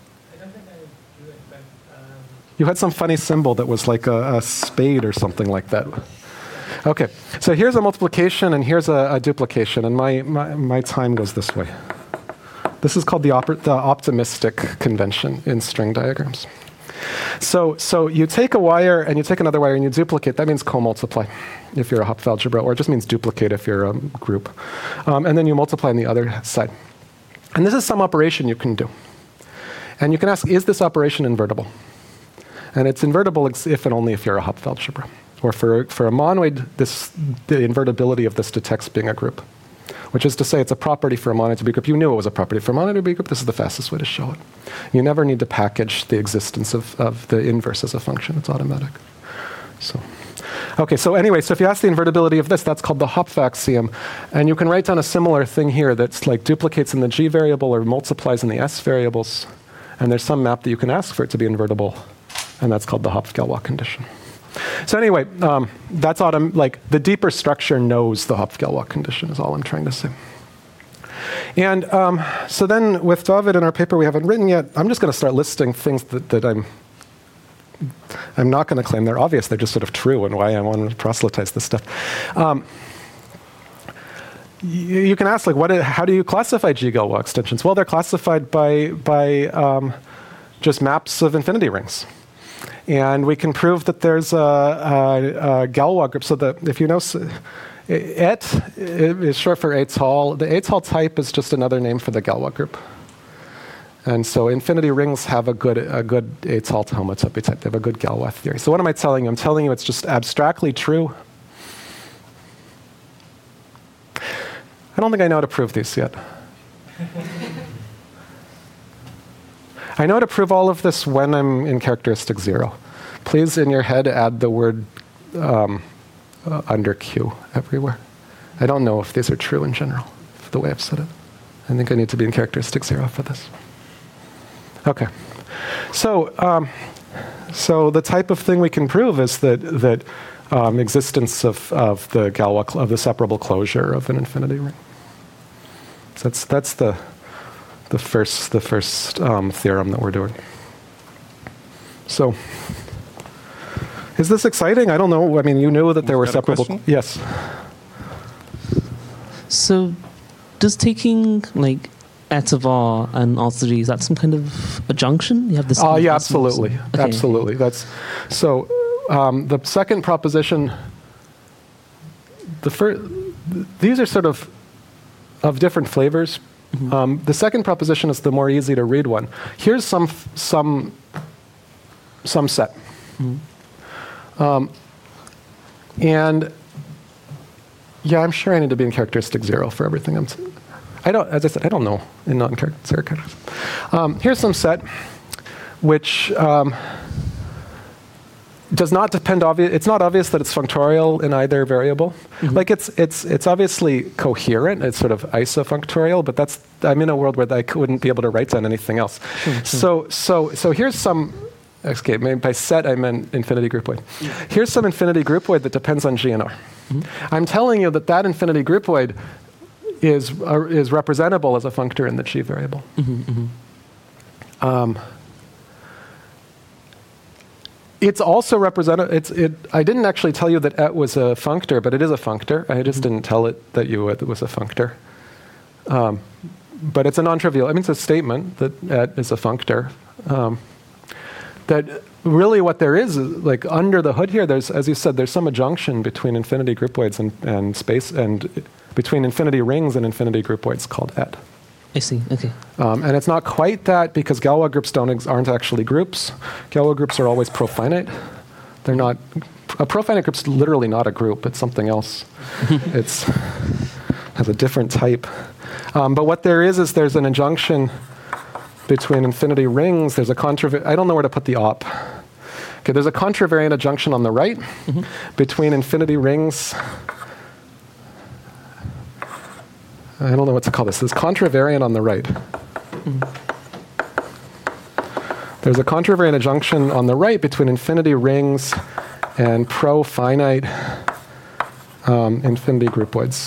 You had some funny symbol that was like a spade or something like that. Okay, so here's a multiplication and here's a duplication, and my time goes this way. This is called the optimistic convention in string diagrams. So you take a wire and you take another wire and you duplicate. That means co-multiply if you're a Hopf algebra, or it just means duplicate if you're a group. And then you multiply on the other side. And this is some operation you can do. And you can ask, is this operation invertible? And it's invertible if and only if you're a Hopf algebra. Or for a monoid, the invertibility of this detects being a group, which is to say it's a property for a monoid to be a group. You knew it was a property for a monoid to be a group. This is the fastest way to show it. You never need to package the existence of the inverse as a function. It's automatic. So, Okay, so anyway, so if you ask the invertibility of this, that's called the Hopf axiom. And you can write down a similar thing here that's like duplicates in the G variable or multiplies in the S variables. And there's some map that you can ask for it to be invertible. And that's called the Hopf-Galois condition. So anyway, that's like the deeper structure knows the Hopf-Galois condition is all I'm trying to say. And so then with David in our paper we haven't written yet, I'm just going to start listing things that I'm not going to claim they're obvious. They're just sort of true and why I want to proselytize this stuff. You can ask, like, how do you classify G-Galois extensions? Well, they're classified by just maps of infinity rings. And we can prove that there's a Galois group. So that if you know, Et is short for Étale. The Étale type is just another name for the Galois group. And so infinity rings have a good Étale homotopy type. They have a good Galois theory. So what am I telling you? I'm telling you it's just abstractly true. I don't think I know how to prove these yet. I know how to prove all of this when I'm in characteristic 0. Please, in your head, add the word under Q everywhere. I don't know if these are true in general, the way I've said it. I think I need to be in characteristic 0 for this. Okay. So, so the type of thing we can prove is that existence of the Galois of the separable closure of an infinity ring. So that's the first theorem that we're doing. So, is this exciting? I don't know. I mean, you knew that there were separable. Yes. So, does taking like eta of R and R3, is that some kind of a junction? You have this. Yeah, absolutely, okay. Absolutely. That's so. The second proposition. These are sort of different flavors. Mm-hmm. The second proposition is the more easy to read one. Here's some set. Mm-hmm. And yeah, I'm sure I need to be in characteristic 0 for everything. As I said, I don't know in non-characteristic characters. Here's some set which does not depend. It's not obvious that it's functorial in either variable. Mm-hmm. Like it's obviously coherent. It's sort of isofunctorial, but I'm in a world where I wouldn't be able to write down anything else. Sure. So here's some. Okay, maybe by set I meant infinity groupoid. Mm-hmm. Here's some infinity groupoid that depends on G and R. Mm-hmm. I'm telling you that infinity groupoid is representable as a functor in the G variable. Mm-hmm, mm-hmm. It's also represented. I didn't actually tell you that et was a functor, but it is a functor. I just didn't tell it that it was a functor. But it's a non-trivial. I mean, it's a statement that et is a functor. That really what there is like under the hood here. There's, as you said, there's some adjunction between infinity groupoids and space, and between infinity rings and infinity groupoids called et. I see. Okay. And it's not quite that because Galois groups aren't actually groups. Galois groups are always profinite. They're not. A profinite group's literally not a group. It's something else. It's has a different type. But what there is there's an adjunction between infinity rings. There's a I don't know where to put the op. Okay. There's a contravariant adjunction on the right between infinity rings. I don't know what to call this. There's contravariant on the right. Mm-hmm. There's a contravariant adjunction on the right between infinity rings and profinite infinity groupoids.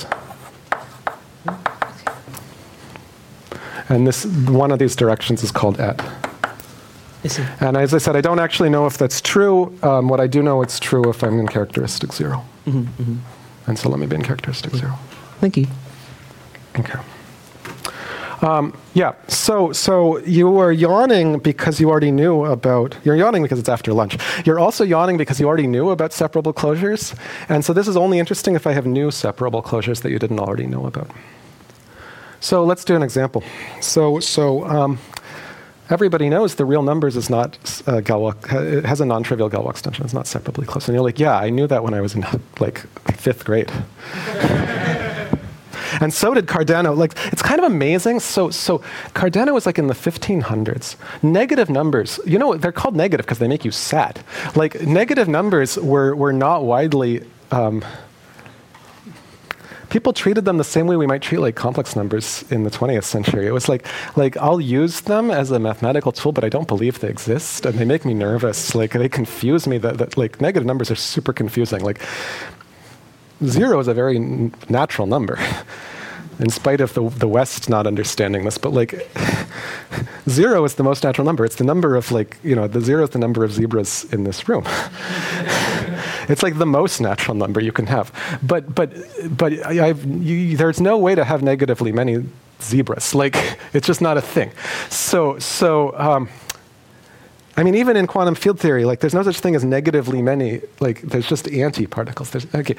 And one of these directions is called et. I see. And as I said, I don't actually know if that's true. What I do know it's true if I'm in characteristic 0. Mm-hmm, mm-hmm. And so let me be in characteristic 0. Thank you. Okay. Yeah. So you were yawning because you already knew about. You're yawning because it's after lunch. You're also yawning because you already knew about separable closures, and so this is only interesting if I have new separable closures that you didn't already know about. So let's do an example. So everybody knows the real numbers is not Galois. It has a non-trivial Galois extension. It's not separably closed. And you're like, yeah, I knew that when I was in like 5th grade. And so did Cardano. Like, it's kind of amazing. So Cardano was like in the 1500s. Negative numbers, you know, they're called negative because they make you sad. Like, negative numbers were not widely... people treated them the same way we might treat like complex numbers in the 20th century. It was like I'll use them as a mathematical tool, but I don't believe they exist, and they make me nervous. Like, they confuse me. That like negative numbers are super confusing. Like, 0 is a very natural number, in spite of the West not understanding this. But like, 0 is the most natural number. It's the number of the 0 is the number of zebras in this room. It's like the most natural number you can have. But there's no way to have negatively many zebras. Like, it's just not a thing. So I mean, even in quantum field theory, like, there's no such thing as negatively many. Like, there's just antiparticles.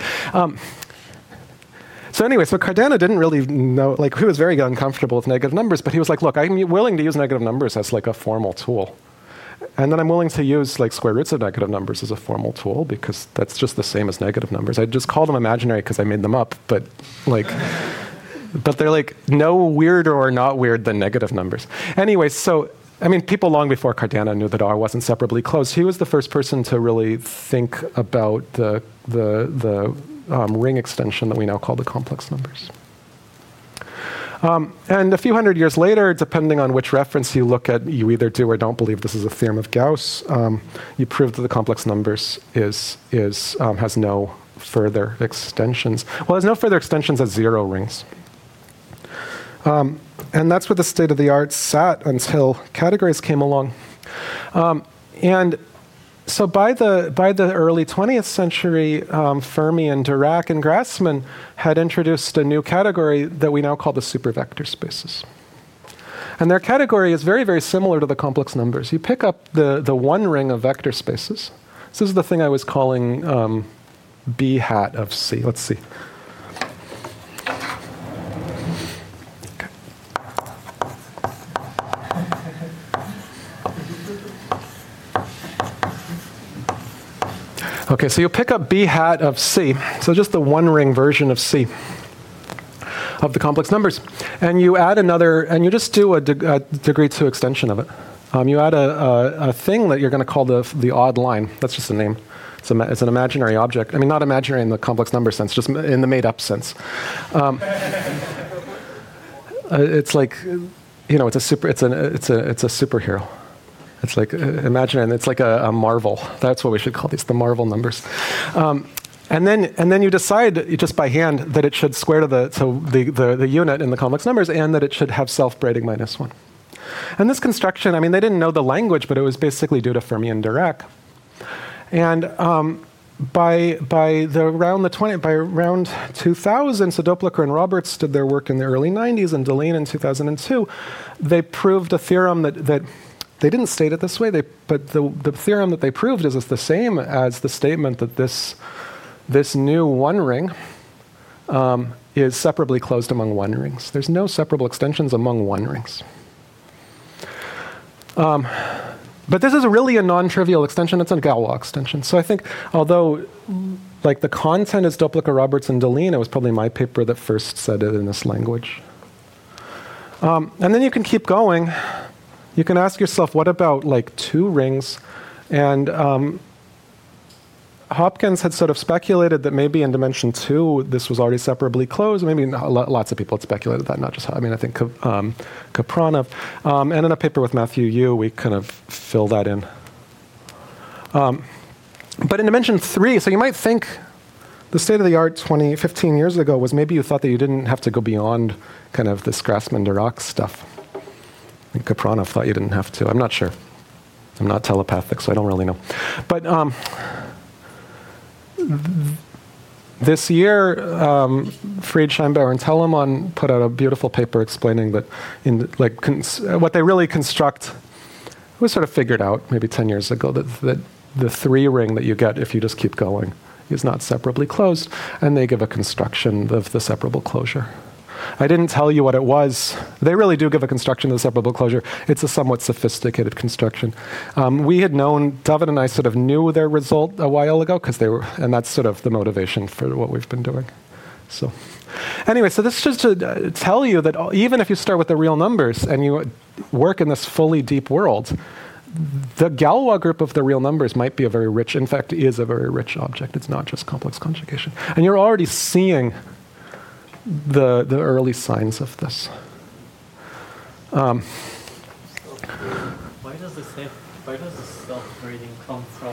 So anyway, so Cardano didn't really know, like, he was very uncomfortable with negative numbers, but he was like, look, I'm willing to use negative numbers as like a formal tool. And then I'm willing to use like square roots of negative numbers as a formal tool, because that's just the same as negative numbers. I just call them imaginary because I made them up, but they're like no weirder or not weird than negative numbers. Anyway, so I mean, people long before Cardano knew that R wasn't separably closed. He was the first person to really think about the ring extension that we now call the complex numbers. And a few hundred years later, depending on which reference you look at, you either do or don't believe this is a theorem of Gauss. You prove that the complex numbers has no further extensions. Well, it has no further extensions as 0 rings. And that's where the state of the art sat until categories came along. And so by the early 20th century, Fermi and Dirac and Grassmann had introduced a new category that we now call the supervector spaces. And their category is very, very similar to the complex numbers. You pick up the one ring of vector spaces. This is the thing I was calling B hat of C. Let's see. Okay, so you pick up B hat of C, so just the one ring version of C, of the complex numbers. And you add another, and you just do a degree 2 extension of it. You add a thing that you're going to call the odd line. That's just a name. It's an imaginary object. I mean, not imaginary in the complex number sense, just in the made-up sense. It's like, you know, it's a superhero. It's like imaginary. It's like a Marvel. That's what we should call these, the Marvel numbers. And then you decide just by hand that it should square to the unit in the complex numbers, and that it should have self-braiding -1. And this construction, I mean, they didn't know the language, but it was basically due to Fermi and Dirac. And by around 2000, so Doppler and Roberts did their work in the early 90s, and Deligne in 2002. They proved a theorem that they didn't state it this way, but the theorem that they proved is the same as the statement that this new one ring is separably closed among one rings. There's no separable extensions among one rings. But this is really a non-trivial extension. It's a Galois extension. So I think, although like the content is Doppler, Roberts, and Deligne, it was probably my paper that first said it in this language. And then you can keep going. You can ask yourself, what about like 2 rings? And Hopkins had sort of speculated that maybe in dimension 2 this was already separably closed. Maybe lots of people had speculated that, not just, I mean, I think Kapranov. And in a paper with Matthew Yu, we kind of fill that in. But in dimension 3, so you might think the state of the art 15 years ago was maybe you thought that you didn't have to go beyond kind of this Grassmann-Dirac stuff. And Kapranov thought you didn't have to. I'm not sure. I'm not telepathic, so I don't really know. But this year, Fried, Scheinbauer, and Telemann put out a beautiful paper explaining that what they really construct was sort of figured out maybe 10 years ago, that the 3 ring that you get if you just keep going is not separably closed, and they give a construction of the separable closure. I didn't tell you what it was. They really do give a construction of the separable closure. It's a somewhat sophisticated construction. We had known, David and I sort of knew their result a while ago, and that's sort of the motivation for what we've been doing. So anyway, so this is just to tell you that even if you start with the real numbers and you work in this fully deep world, the Galois group of the real numbers might be a very rich, in fact, is a very rich object. It's not just complex conjugation. And you're already seeing the early signs of this. Why does the self-grading come from?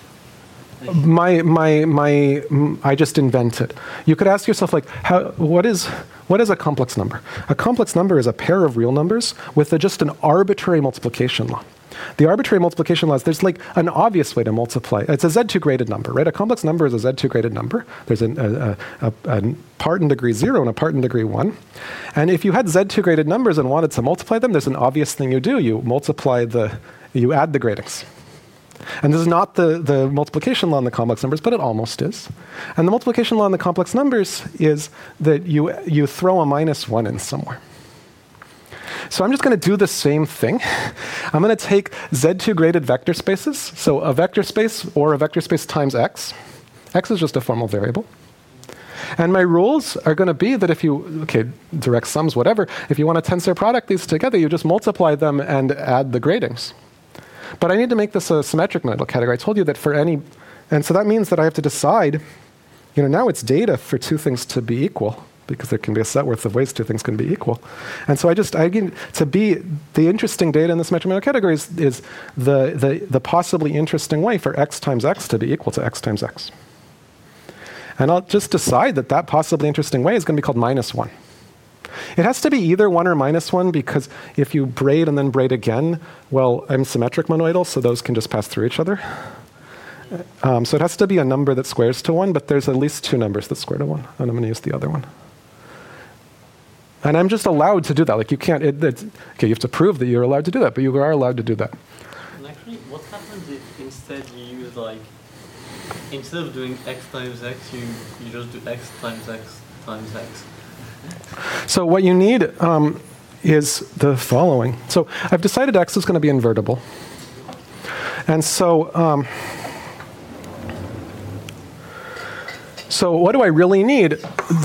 I just invent it. You could ask yourself, like, what is a complex number? A complex number is a pair of real numbers with just an arbitrary multiplication law. The arbitrary multiplication laws, there's like an obvious way to multiply. It's a Z2 graded number, right? A complex number is a Z2 graded number. There's a part in degree 0 and a part in degree 1. And if you had Z2 graded numbers and wanted to multiply them, there's an obvious thing you do. You add the gradings. And this is not the multiplication law in the complex numbers, but it almost is. And the multiplication law in the complex numbers is that you throw a -1 in somewhere. So I'm just going to do the same thing. I'm going to take Z2 graded vector spaces. So a vector space or a vector space times x. X is just a formal variable. And my rules are going to be that if you, direct sums, whatever, if you want to tensor product these together, you just multiply them and add the gradings. But I need to make this a symmetric monoidal category. I told you that for any, and so that means that I have to decide, now it's data for two things to be equal, because there can be a set worth of ways two things can be equal. And so to be the interesting data in the symmetric monoidal category is the possibly interesting way for x times x to be equal to x times x. And I'll just decide that possibly interesting way is going to be called -1. It has to be either 1 or -1, because if you braid and then braid again, well, I'm symmetric monoidal, so those can just pass through each other. So it has to be a number that squares to 1, but there's at least two numbers that square to 1, and I'm going to use the other one. And I'm just allowed to do that. Like, you can't, you have to prove that you're allowed to do that, but you are allowed to do that. And actually, what happens if instead you use, instead of doing x times x, you just do x times x times x? So what you need is the following. So I've decided x is going to be invertible. And so what do I really need?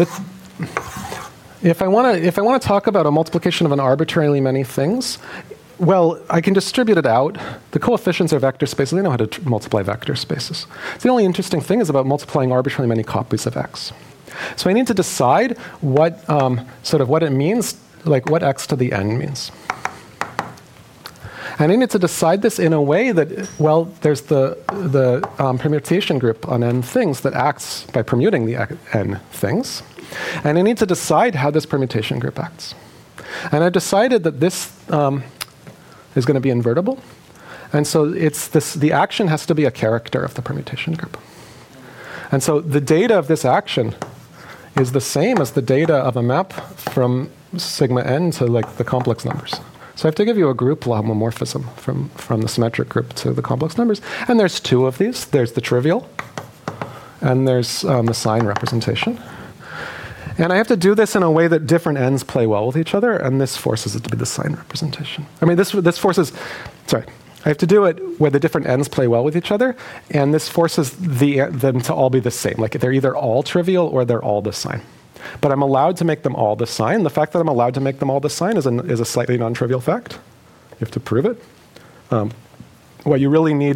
If I want to talk about a multiplication of an arbitrarily many things, well, I can distribute it out. The coefficients are vector spaces. They know how to multiply vector spaces. So the only interesting thing is about multiplying arbitrarily many copies of x. So I need to decide what what it means, like what x to the n means. And I need to decide this in a way that, well, there's the permutation group on n things that acts by permuting the n things. And I need to decide how this permutation group acts. And I've decided that this is going to be invertible. And so the action has to be a character of the permutation group. And so the data of this action is the same as the data of a map from sigma n to the complex numbers. So I have to give you a group homomorphism from the symmetric group to the complex numbers. And there's two of these. There's the trivial, and there's the sign representation. And I have to do this in a way that different n's play well with each other, and this forces it to be the sign representation. I mean, this forces, I have to do it where the different n's play well with each other, and this forces them to all be the same. Like, they're either all trivial or they're all the sign. But I'm allowed to make them all the sign. The fact that I'm allowed to make them all the sign is a slightly non-trivial fact. You have to prove it. What you really need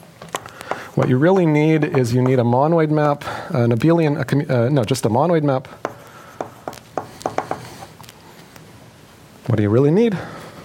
is you need a monoid map, an abelian, just a monoid map. What do you really need?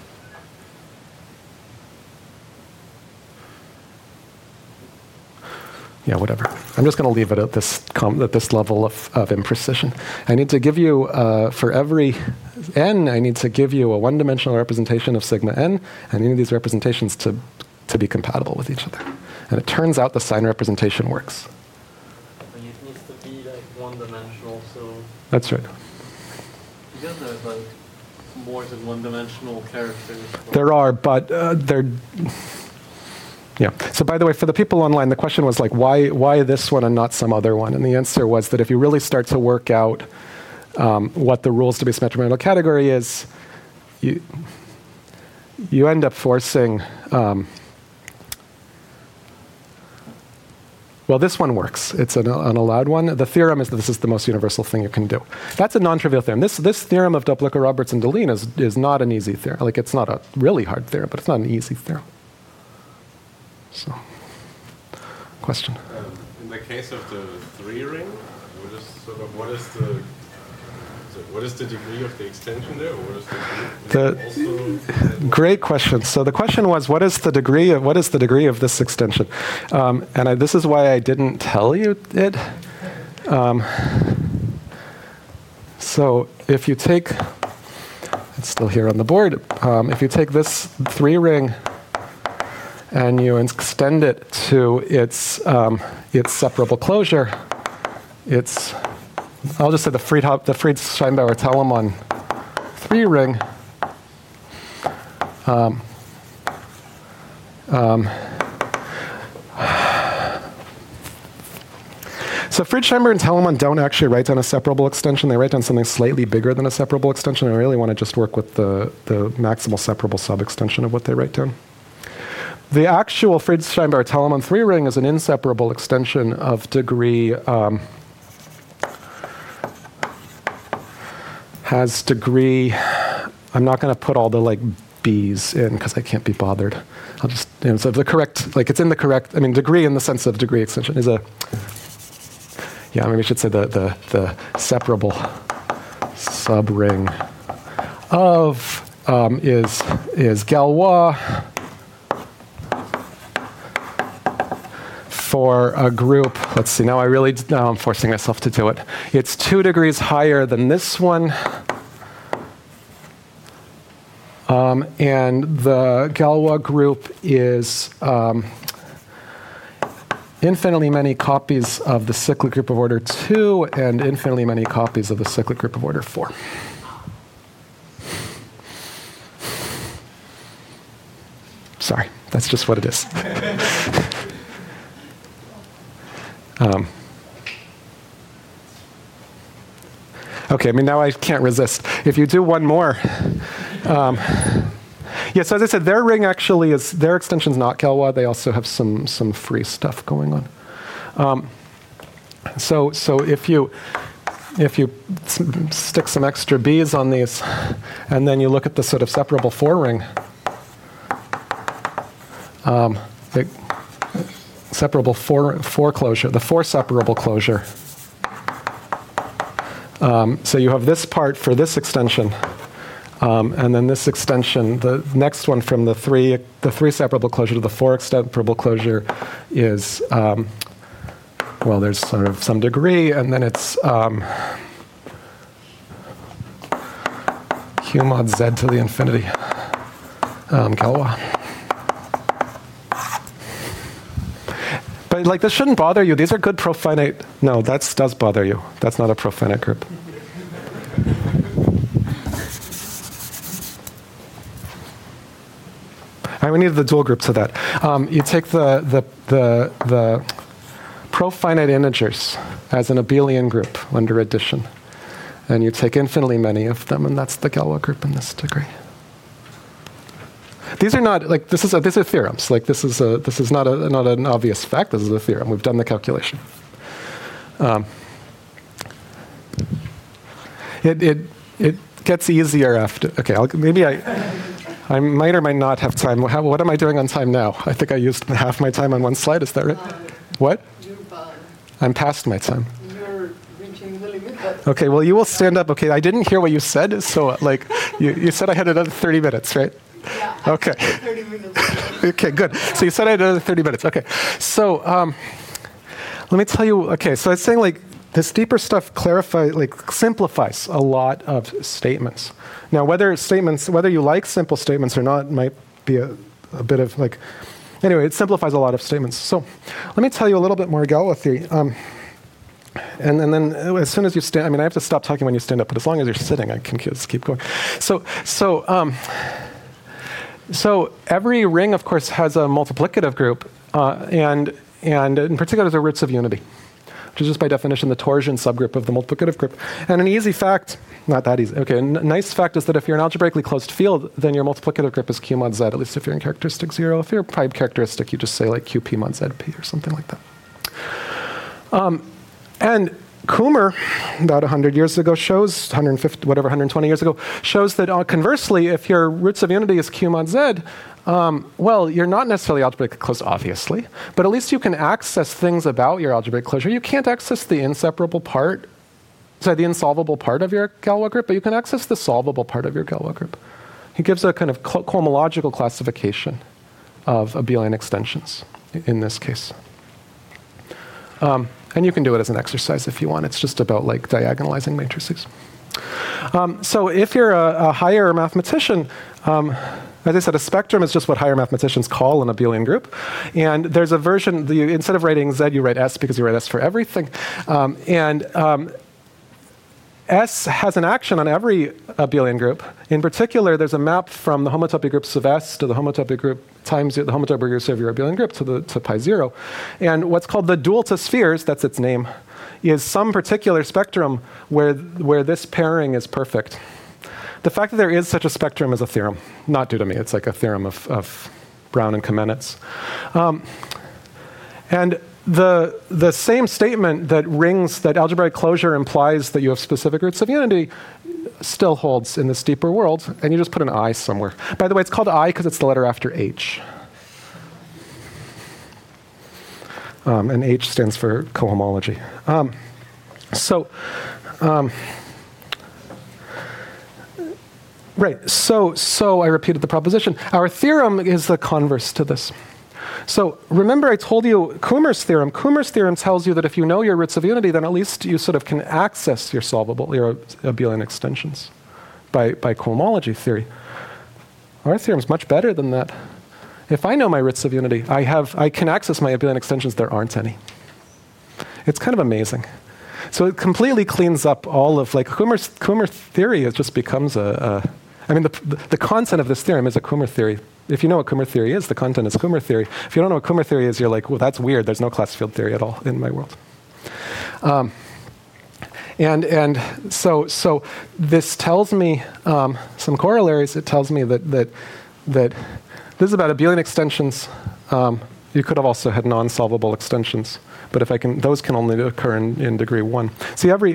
Yeah, whatever. I'm just going to leave it at this level of imprecision. I need to give you, for every n, I need to give you a one-dimensional representation of sigma n, and you need these representations to be compatible with each other. And it turns out the sign representation works. But it needs to be one-dimensional, so... That's right. Because there's more than one-dimensional characters. There are, but they're... Yeah. So by the way, for the people online, the question was why this one and not some other one? And the answer was that if you really start to work out what the rules to be a symmetric monoidal category is, you end up forcing Well, this one works. It's an allowed one. The theorem is that this is the most universal thing you can do. That's a non-trivial theorem. This theorem of Doppler, Roberts, and Deligne is not an easy theorem. Like, it's not a really hard theorem, but it's not an easy theorem. So, question? In the case of the 3 ring, what is the degree of the extension there? Or what is the great question. So the question was, what is the degree of this extension? This is why I didn't tell you it. So if you take, it's still here on the board. If you take this 3 ring and you extend it to its separable closure, I'll just say the Fried-Steinbauer-Telemann 3 ring. So Fried-Steinbauer and Telemann don't actually write down a separable extension. They write down something slightly bigger than a separable extension. I really want to just work with the maximal separable sub-extension of what they write down. The actual Fried-Steinbauer-Telemann 3 ring is an inseparable extension of degree has degree, I'm not going to put all the like B's in because I can't be bothered. I'll just, so the correct, like it's in the correct, I mean degree in the sense of degree extension is maybe I should say the separable subring of is Galois for a group, let's see, now I'm forcing myself to do it. It's 2 degrees higher than this one. And the Galois group is infinitely many copies of the cyclic group of order 2 and infinitely many copies of the cyclic group of order 4. Sorry, that's just what it is. Okay, I mean, now I can't resist. If you do one more. Yeah, so as I said, their ring actually is, their extension's not Galois. They also have some free stuff going on. So if you stick some extra B's on these, and then you look at the sort of separable 4 ring, separable 4 closure, the 4 separable closure. So you have this part for this extension, and then this extension, the next one from the 3 separable closure to the 4 separable closure is, well, there's sort of some degree, and then it's Q mod Z to the infinity, Galois. But like, this shouldn't bother you. These are good profinite. No, that does bother you. That's not a profinite group. All right, we need the dual group to that. You take the profinite integers as an abelian group under addition, and you take infinitely many of them, and that's the Galois group in this degree. These are not like these are theorems. Like this is not an obvious fact. This is a theorem. We've done the calculation. It gets easier after. Okay, maybe I might or might not have time. What am I doing on time now? I think I used half my time on one slide. Is that right? What? You're bad. I'm past my time. You're reaching the limit. But Okay, well, you will stand up. Okay, I didn't hear what you said, so like, you said I had another 30 minutes, right? yeah, Okay. 30 minutes. Okay, good. So you said I had another 30 minutes. Okay, so let me tell you. Okay, so I was saying like this deeper stuff simplifies a lot of statements. Now, whether you like simple statements or not might be a bit of like. Anyway, it simplifies a lot of statements. So let me tell you a little bit more Galois theory. And then as soon as you stand, I mean, I have to stop talking when you stand up, but as long as you're sitting, I can just keep going. So every ring, of course, has a multiplicative group, and in particular, the roots of unity, which is just by definition the torsion subgroup of the multiplicative group. And an easy fact, not that easy, okay, a nice fact is that if you're an algebraically closed field, then your multiplicative group is Q mod Z, at least if you're in characteristic 0. If you're pipe characteristic, you just say like QP mod ZP or something like that. And Kummer, about 100 years ago, shows, 150, whatever, 120 years ago, shows that conversely, if your roots of unity is Q mod Z, well, you're not necessarily algebraically closed, obviously, but at least you can access things about your algebraic closure. You can't access the inseparable part, the insolvable part of your Galois group, but you can access the solvable part of your Galois group. He gives a kind of cohomological classification of abelian extensions in this case. And you can do it as an exercise if you want. It's just about like diagonalizing matrices. So if you're a higher mathematician, as I said, a spectrum is just what higher mathematicians call an abelian group. And there's a version, instead of writing Z, you write S because you write S for everything. S has an action on every abelian group. In particular, there's a map from the homotopy groups of S to the homotopy group times the homotopy groups of your abelian group to pi 0. And what's called the dual to spheres, that's its name, is some particular spectrum where this pairing is perfect. The fact that there is such a spectrum is a theorem, not due to me. It's like a theorem of Brown and Kamenetz. And the same statement that algebraic closure implies that you have specific roots of unity still holds in this deeper world, and you just put an I somewhere. By the way, it's called I because it's the letter after H. And H stands for cohomology. Right, so I repeated the proposition. Our theorem is the converse to this. So remember I told you Kummer's theorem. Kummer's theorem tells you that if you know your roots of unity, then at least you sort of can access your abelian extensions by cohomology theory. Our theorem is much better than that. If I know my roots of unity, I can access my abelian extensions. There aren't any. It's kind of amazing. So it completely cleans up all of, like, Kummer theory. It just becomes the content of this theorem is a Kummer theory. If you know what Kummer theory is, the content is Kummer theory. If you don't know what Kummer theory is, you're like, well, that's weird. There's no class field theory at all in my world. So this tells me some corollaries. It tells me that this is about abelian extensions. You could have also had non-solvable extensions, but those can only occur in degree 1. See, every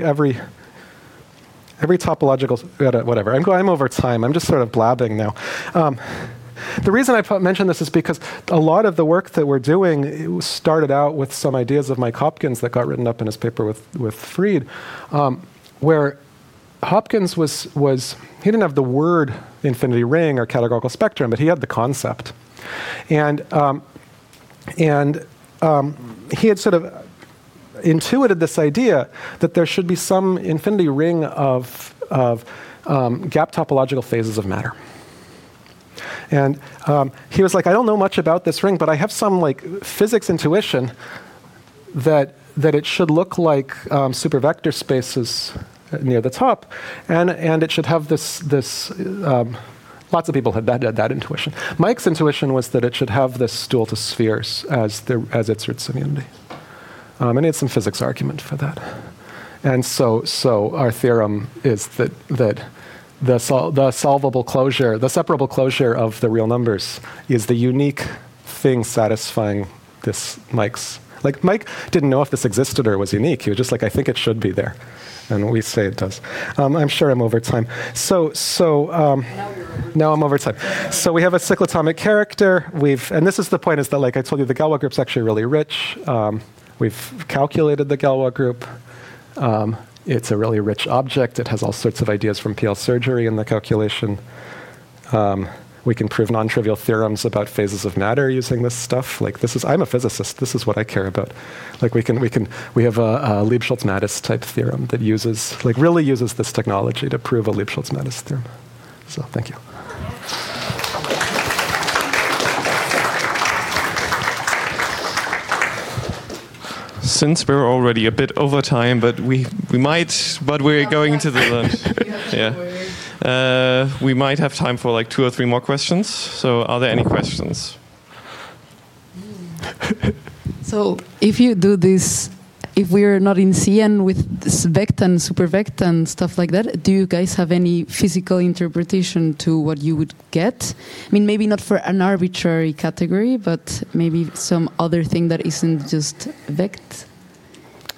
topological, whatever. I'm over time. I'm just sort of blabbing now. The reason I mention this is because a lot of the work that we're doing started out with some ideas of Mike Hopkins that got written up in his paper with Fried, where Hopkins was he didn't have the word infinity ring or categorical spectrum, but he had the concept, and he had sort of intuited this idea that there should be some infinity ring of gap topological phases of matter. And he was like, I don't know much about this ring, but I have some like physics intuition that it should look like supervector spaces near the top, and it should have this. Lots of people had that intuition. Mike's intuition was that it should have this dual to spheres as its roots of unity. And he had some physics argument for that. And so our theorem is that the solvable closure, the separable closure of the real numbers is the unique thing satisfying this Mike's. Like, Mike didn't know if this existed or was unique. He was just like, I think it should be there. And we say it does. I'm sure I'm over time. Now I'm over time. So we have a cyclotomic character. And this is the point, is that, like I told you, the Galois group's actually really rich. We've calculated the Galois group. It's a really rich object. It has all sorts of ideas from PL surgery in the calculation. We can prove non-trivial theorems about phases of matter using this stuff. Like, I'm a physicist. This is what I care about. Like, we have a Liebschultz-Mattis type theorem that really uses this technology to prove a Liebschultz-Mattis theorem. So, thank you. Since we're already a bit over time, but we're going into the lunch. Yeah. We might have time for like 2 or 3 more questions. So are there any questions? So if you do this, if we're not in CN with this vectan, supervectan, stuff like that, do you guys have any physical interpretation to what you would get? I mean, maybe not for an arbitrary category, but maybe some other thing that isn't just vect?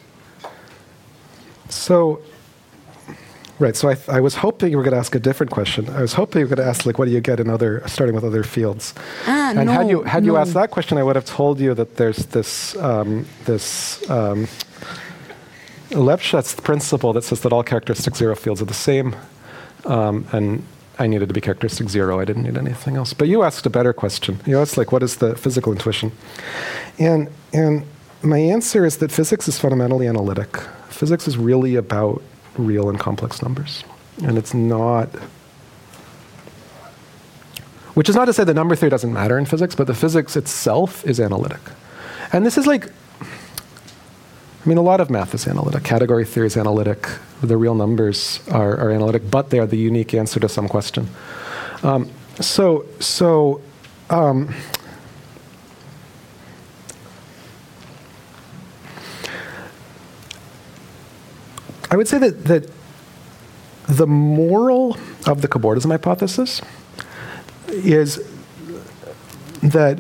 So, right. So I was hoping you were going to ask a different question. I was hoping you were going to ask, like, what do you get in starting with other fields? And had you asked that question, I would have told you that there's this Lefschetz principle that says that all characteristic zero fields are the same, and I needed to be characteristic zero. I didn't need anything else. But you asked a better question. You asked, like, what is the physical intuition? And my answer is that physics is fundamentally analytic. Physics is really about real and complex numbers. And it's not... Which is not to say that number theory doesn't matter in physics, but the physics itself is analytic. And this is like... I mean, a lot of math is analytic. Category theory is analytic. The real numbers are analytic, but they are the unique answer to some question. I would say that the moral of the cobordism hypothesis is that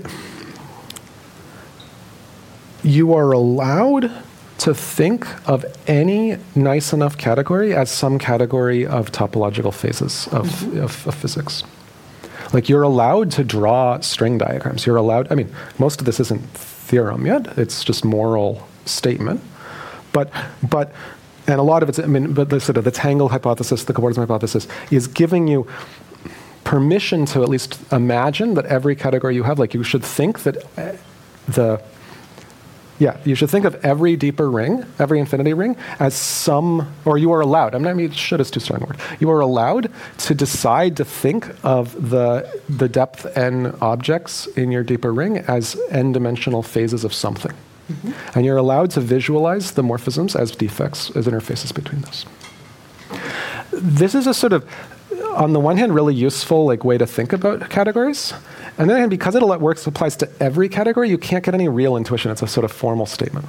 you are allowed to think of any nice enough category as some category of topological phases of physics. Like, you're allowed to draw string diagrams. You're allowed, I mean, most of this isn't theorem yet. It's just moral statement. But and a lot of it's, I mean, but the sort of the Tangle hypothesis, the cobordism hypothesis, is giving you permission to at least imagine that every category you have, like, you should think that you should think of every deeper ring, every infinity ring, as some, or you are allowed, I mean, should is too strong a word. You are allowed to decide to think of the depth n objects in your deeper ring as n-dimensional phases of something. And you're allowed to visualize the morphisms as defects, as interfaces between those. This is a sort of, on the one hand, really useful way to think about categories. And then, because it applies to every category, you can't get any real intuition. It's a sort of formal statement.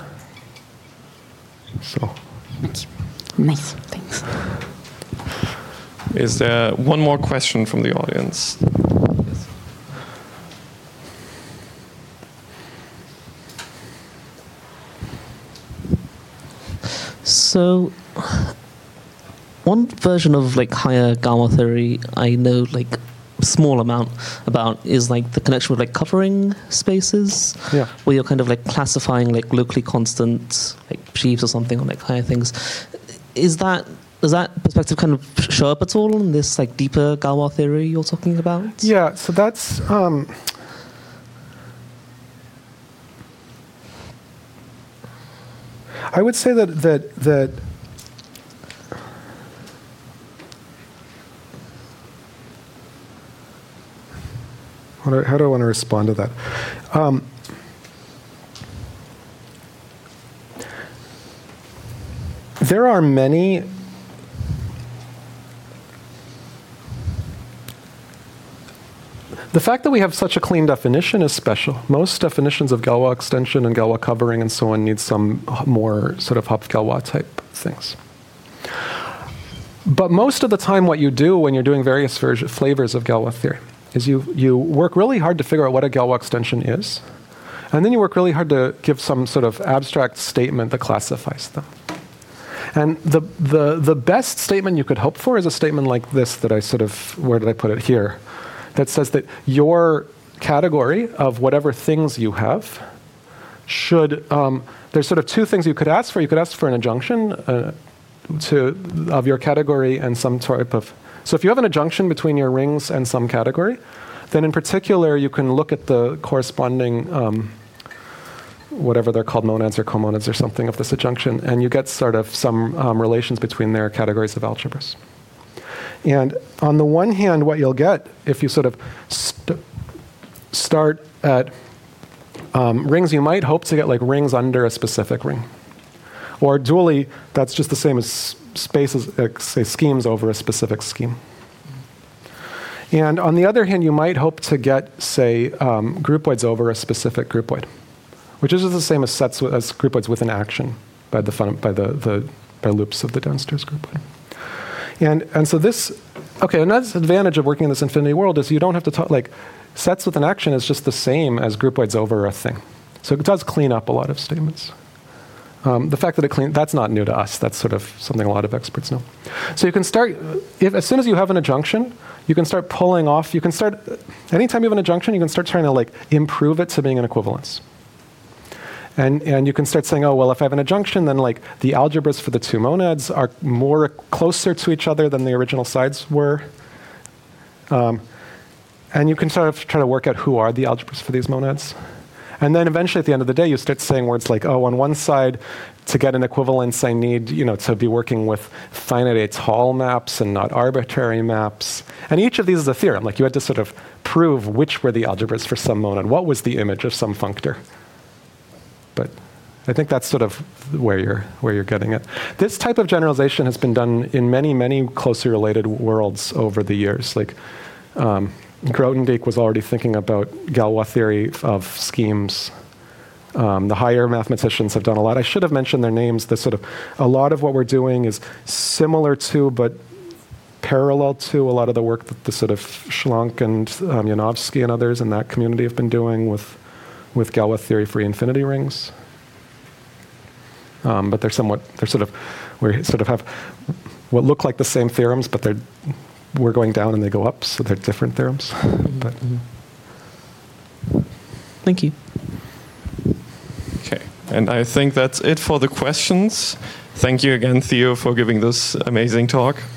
So, nice, thanks. Is there one more question from the audience? Yes. So, one version of higher Galois theory I know small amount about is the connection with covering spaces, where you're kind of classifying locally constant sheaves or something on higher things. Does that perspective kind of show up at all in this deeper Galois theory you're talking about? Yeah, so that's I would say that how do I want to respond to that? There are many the fact that we have such a clean definition is special. Most definitions of Galois extension and Galois covering and so on need some more sort of Hopf-Galois type things. But most of the time what you do when you're doing various flavors of Galois theory is you work really hard to figure out what a Galois extension is, and then you work really hard to give some sort of abstract statement that classifies them. And the best statement you could hope for is a statement like this that I sort of, where did I put it here, that says that your category of whatever things you have should, there's sort of two things you could ask for. You could ask for an adjunction of your category and some type of, so if you have an adjunction between your rings and some category, then in particular you can look at the corresponding, whatever they're called, monads or comonads or something of this adjunction, and you get sort of some relations between their categories of algebras. And on the one hand, what you'll get if you sort of start at rings, you might hope to get rings under a specific ring. Or dually, that's just the same as spaces, say schemes over a specific scheme. And on the other hand, you might hope to get, say, groupoids over a specific groupoid, which is just the same as sets as groupoids with an action by loops of the downstairs groupoid. And so this, okay, another advantage of working in this infinity world is you don't have to talk, sets with an action is just the same as groupoids over a thing. So it does clean up a lot of statements. The fact that it cleans, that's not new to us. That's sort of something a lot of experts know. So you can start, as soon as you have an adjunction, you can start pulling off, anytime you have an adjunction, you can start trying to like improve it to being an equivalence. And you can start saying, oh, well, if I have an adjunction, then like the algebras for the two monads are more closer to each other than the original sides were. And you can sort of try to work out who are the algebras for these monads. And then eventually at the end of the day, you start saying words like, oh, on one side, to get an equivalence, I need to be working with finite étale maps and not arbitrary maps. And each of these is a theorem. Like you had to sort of prove which were the algebras for some monad. What was the image of some functor? But I think that's sort of where you're getting it. This type of generalization has been done in many, many closely related worlds over the years. Like Grothendieck was already thinking about Galois theory of schemes. The higher mathematicians have done a lot. I should have mentioned their names. A lot of what we're doing is similar to, but parallel to a lot of the work that the sort of Schlank and Janowski and others in that community have been doing with Galois theory for infinity rings. But we sort of have what look like the same theorems, but we're going down and they go up, so they're different theorems. But thank you. Okay, and I think that's it for the questions. Thank you again, Theo, for giving this amazing talk.